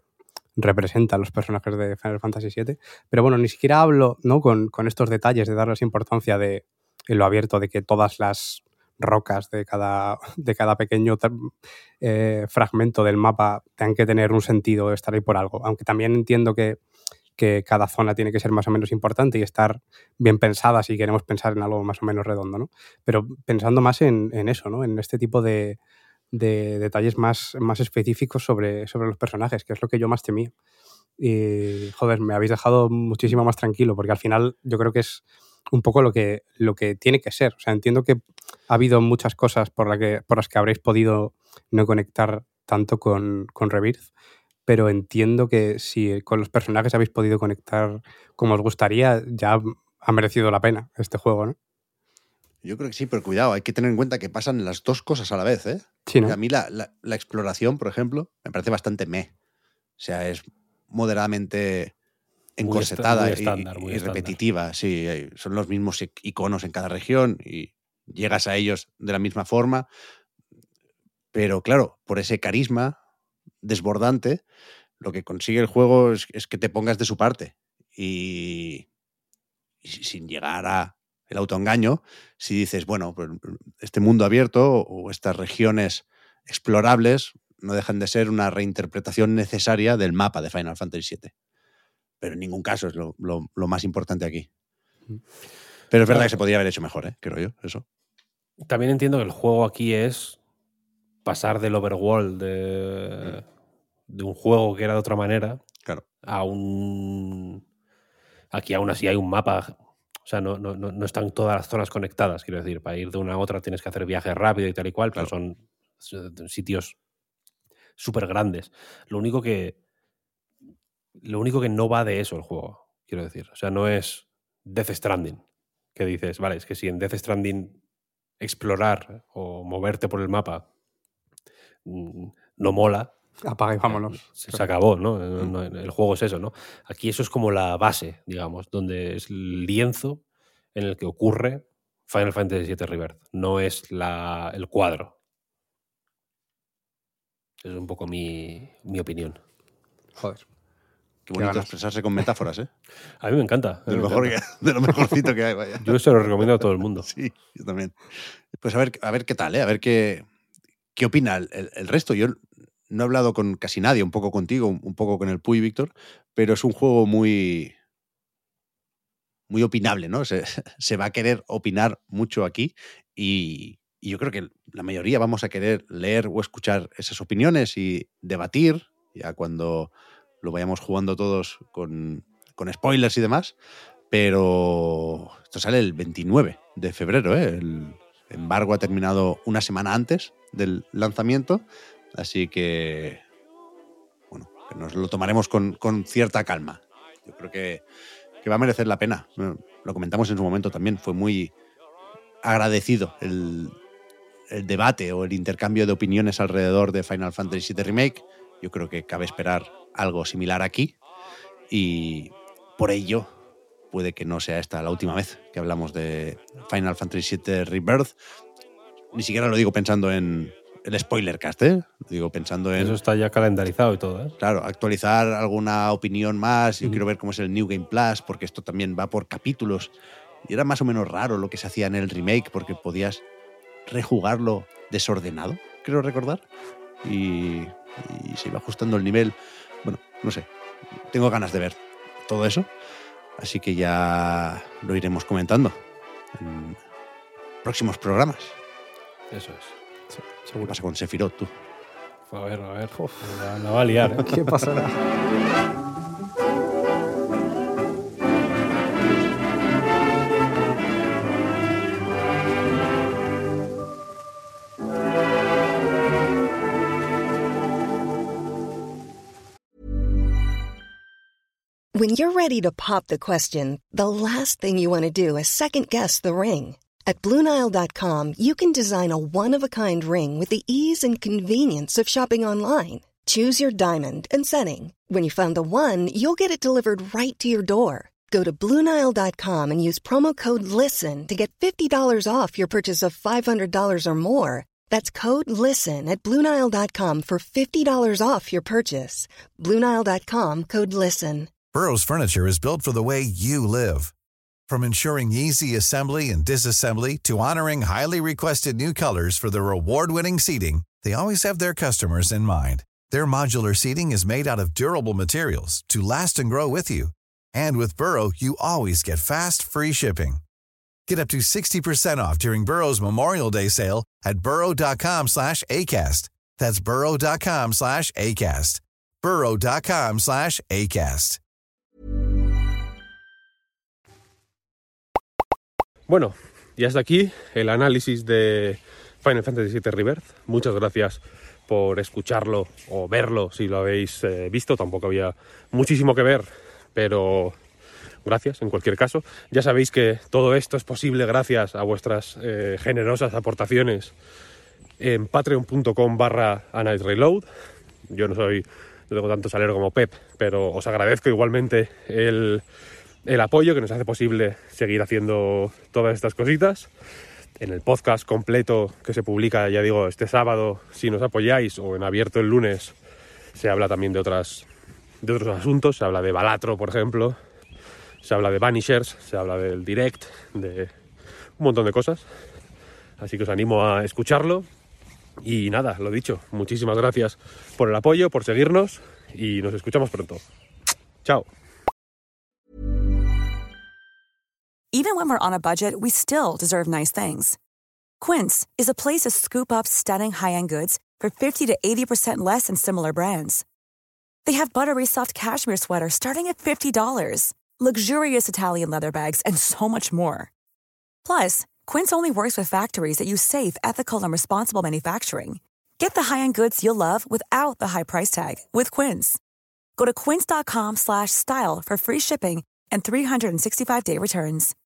representa a los personajes de Final Fantasy VII. Pero bueno, ni siquiera hablo, ¿no?, con estos detalles de darles importancia en lo abierto, de que todas las rocas de cada pequeño fragmento del mapa tengan que tener un sentido, estar ahí por algo. Aunque también entiendo que cada zona tiene que ser más o menos importante y estar bien pensada si queremos pensar en algo más o menos redondo, ¿no? Pero pensando más en eso, ¿no? En este tipo de detalles más específicos sobre los personajes, que es lo que yo más temía. Y, joder, me habéis dejado muchísimo más tranquilo, porque al final yo creo que es un poco lo que tiene que ser. O sea, entiendo que ha habido muchas cosas por las que habréis podido no conectar tanto con Rebirth, pero entiendo que si con los personajes habéis podido conectar como os gustaría, ya ha merecido la pena este juego, ¿no? Yo creo que sí, pero cuidado, hay que tener en cuenta que pasan las dos cosas a la vez, ¿eh? Sí, ¿no? A mí la exploración, por ejemplo, me parece bastante meh. O sea, es moderadamente encorsetada muy estándar, y repetitiva. Sí, son los mismos iconos en cada región y llegas a ellos de la misma forma. Pero claro, por ese carisma desbordante, lo que consigue el juego es que te pongas de su parte. Y sin llegar a el autoengaño, si dices, bueno, pues este mundo abierto o estas regiones explorables no dejan de ser una reinterpretación necesaria del mapa de Final Fantasy VII. Pero en ningún caso es lo más importante aquí. Pero es verdad que se podría haber hecho mejor, creo yo, eso. También entiendo que el juego aquí es pasar del overworld de un juego que era de otra manera, claro, a un... Aquí aún así hay un mapa. O sea, no están todas las zonas conectadas, quiero decir. Para ir de una a otra tienes que hacer viajes rápido y tal y cual, claro. pero son sitios súper grandes. Lo único que no va de eso el juego, quiero decir. O sea, no es Death Stranding, que dices, vale, es que si en Death Stranding explorar o moverte por el mapa no mola, apaga y vámonos. Se acabó, ¿no? El juego es eso, ¿no? Aquí eso es como la base, digamos, donde es el lienzo en el que ocurre Final Fantasy VII Rebirth. No es el cuadro. Es un poco mi opinión. Joder. Qué bonito expresarse con metáforas, ¿eh? A mí me encanta. De lo mejorcito que hay, vaya. Yo se lo recomiendo a todo el mundo. Sí, yo también. Pues a ver qué tal, ¿eh? A ver qué opina el resto. Yo no he hablado con casi nadie, un poco contigo, un poco con el Puy, Víctor, pero es un juego muy opinable, ¿no? Se va a querer opinar mucho aquí y yo creo que la mayoría vamos a querer leer o escuchar esas opiniones y debatir, ya cuando lo vayamos jugando todos con spoilers y demás, pero esto sale el 29 de febrero, ¿eh? El embargo ha terminado una semana antes del lanzamiento, así que, bueno, que nos lo tomaremos con cierta calma. Yo creo que va a merecer la pena. Lo comentamos en su momento también. Fue muy agradecido el debate o el intercambio de opiniones alrededor de Final Fantasy VII Remake. Yo creo que cabe esperar algo similar aquí y por ello puede que no sea esta la última vez que hablamos de Final Fantasy VII Rebirth. Ni siquiera lo digo pensando en el spoilercast, ¿eh? Lo digo pensando en... Eso está ya calendarizado y todo, ¿eh? Claro, actualizar alguna opinión más. Yo quiero ver cómo es el New Game Plus, porque esto también va por capítulos. Y era más o menos raro lo que se hacía en el remake, porque podías rejugarlo desordenado, creo recordar. Y se iba ajustando el nivel. Bueno, no sé. Tengo ganas de ver todo eso. Así que ya lo iremos comentando en próximos programas. Eso es. Sí, ¿Qué pasa con Sephiroth, tú? A ver. La va a liar, ¿eh? ¿Qué pasará? When you're ready to pop the question, the last thing you want to do is second-guess the ring. At BlueNile.com, you can design a one-of-a-kind ring with the ease and convenience of shopping online. Choose your diamond and setting. When you find the one, you'll get it delivered right to your door. Go to BlueNile.com and use promo code LISTEN to get $50 off your purchase of $500 or more. That's code LISTEN at BlueNile.com for $50 off your purchase. BlueNile.com, code LISTEN. Burrow's furniture is built for the way you live. From ensuring easy assembly and disassembly to honoring highly requested new colors for their award-winning seating, they always have their customers in mind. Their modular seating is made out of durable materials to last and grow with you. And with Burrow, you always get fast, free shipping. Get up to 60% off during Burrow's Memorial Day sale at burrow.com/ACAST. That's burrow.com/ACAST. burrow.com/ACAST. Bueno, y hasta aquí el análisis de Final Fantasy VII Rebirth. Muchas gracias por escucharlo o verlo si lo habéis visto. Tampoco había muchísimo que ver, pero gracias en cualquier caso. Ya sabéis que todo esto es posible gracias a vuestras generosas aportaciones en patreon.com/AnightReload. Yo no tengo tanto salero como Pep, pero os agradezco igualmente el apoyo que nos hace posible seguir haciendo todas estas cositas. En el podcast completo que se publica, ya digo, este sábado, si nos apoyáis, o en abierto el lunes, se habla también de otros asuntos. Se habla de Balatro, por ejemplo, se habla de Vanishers, se habla del Direct, de un montón de cosas. Así que os animo a escucharlo. Y nada, lo dicho, muchísimas gracias por el apoyo, por seguirnos, y nos escuchamos pronto. Chao. Even when we're on a budget, we still deserve nice things. Quince is a place to scoop up stunning high-end goods for 50 to 80% less than similar brands. They have buttery soft cashmere sweaters starting at $50, luxurious Italian leather bags, and so much more. Plus, Quince only works with factories that use safe, ethical, and responsible manufacturing. Get the high-end goods you'll love without the high price tag with Quince. Go to quince.com/style for free shipping and 365-day returns.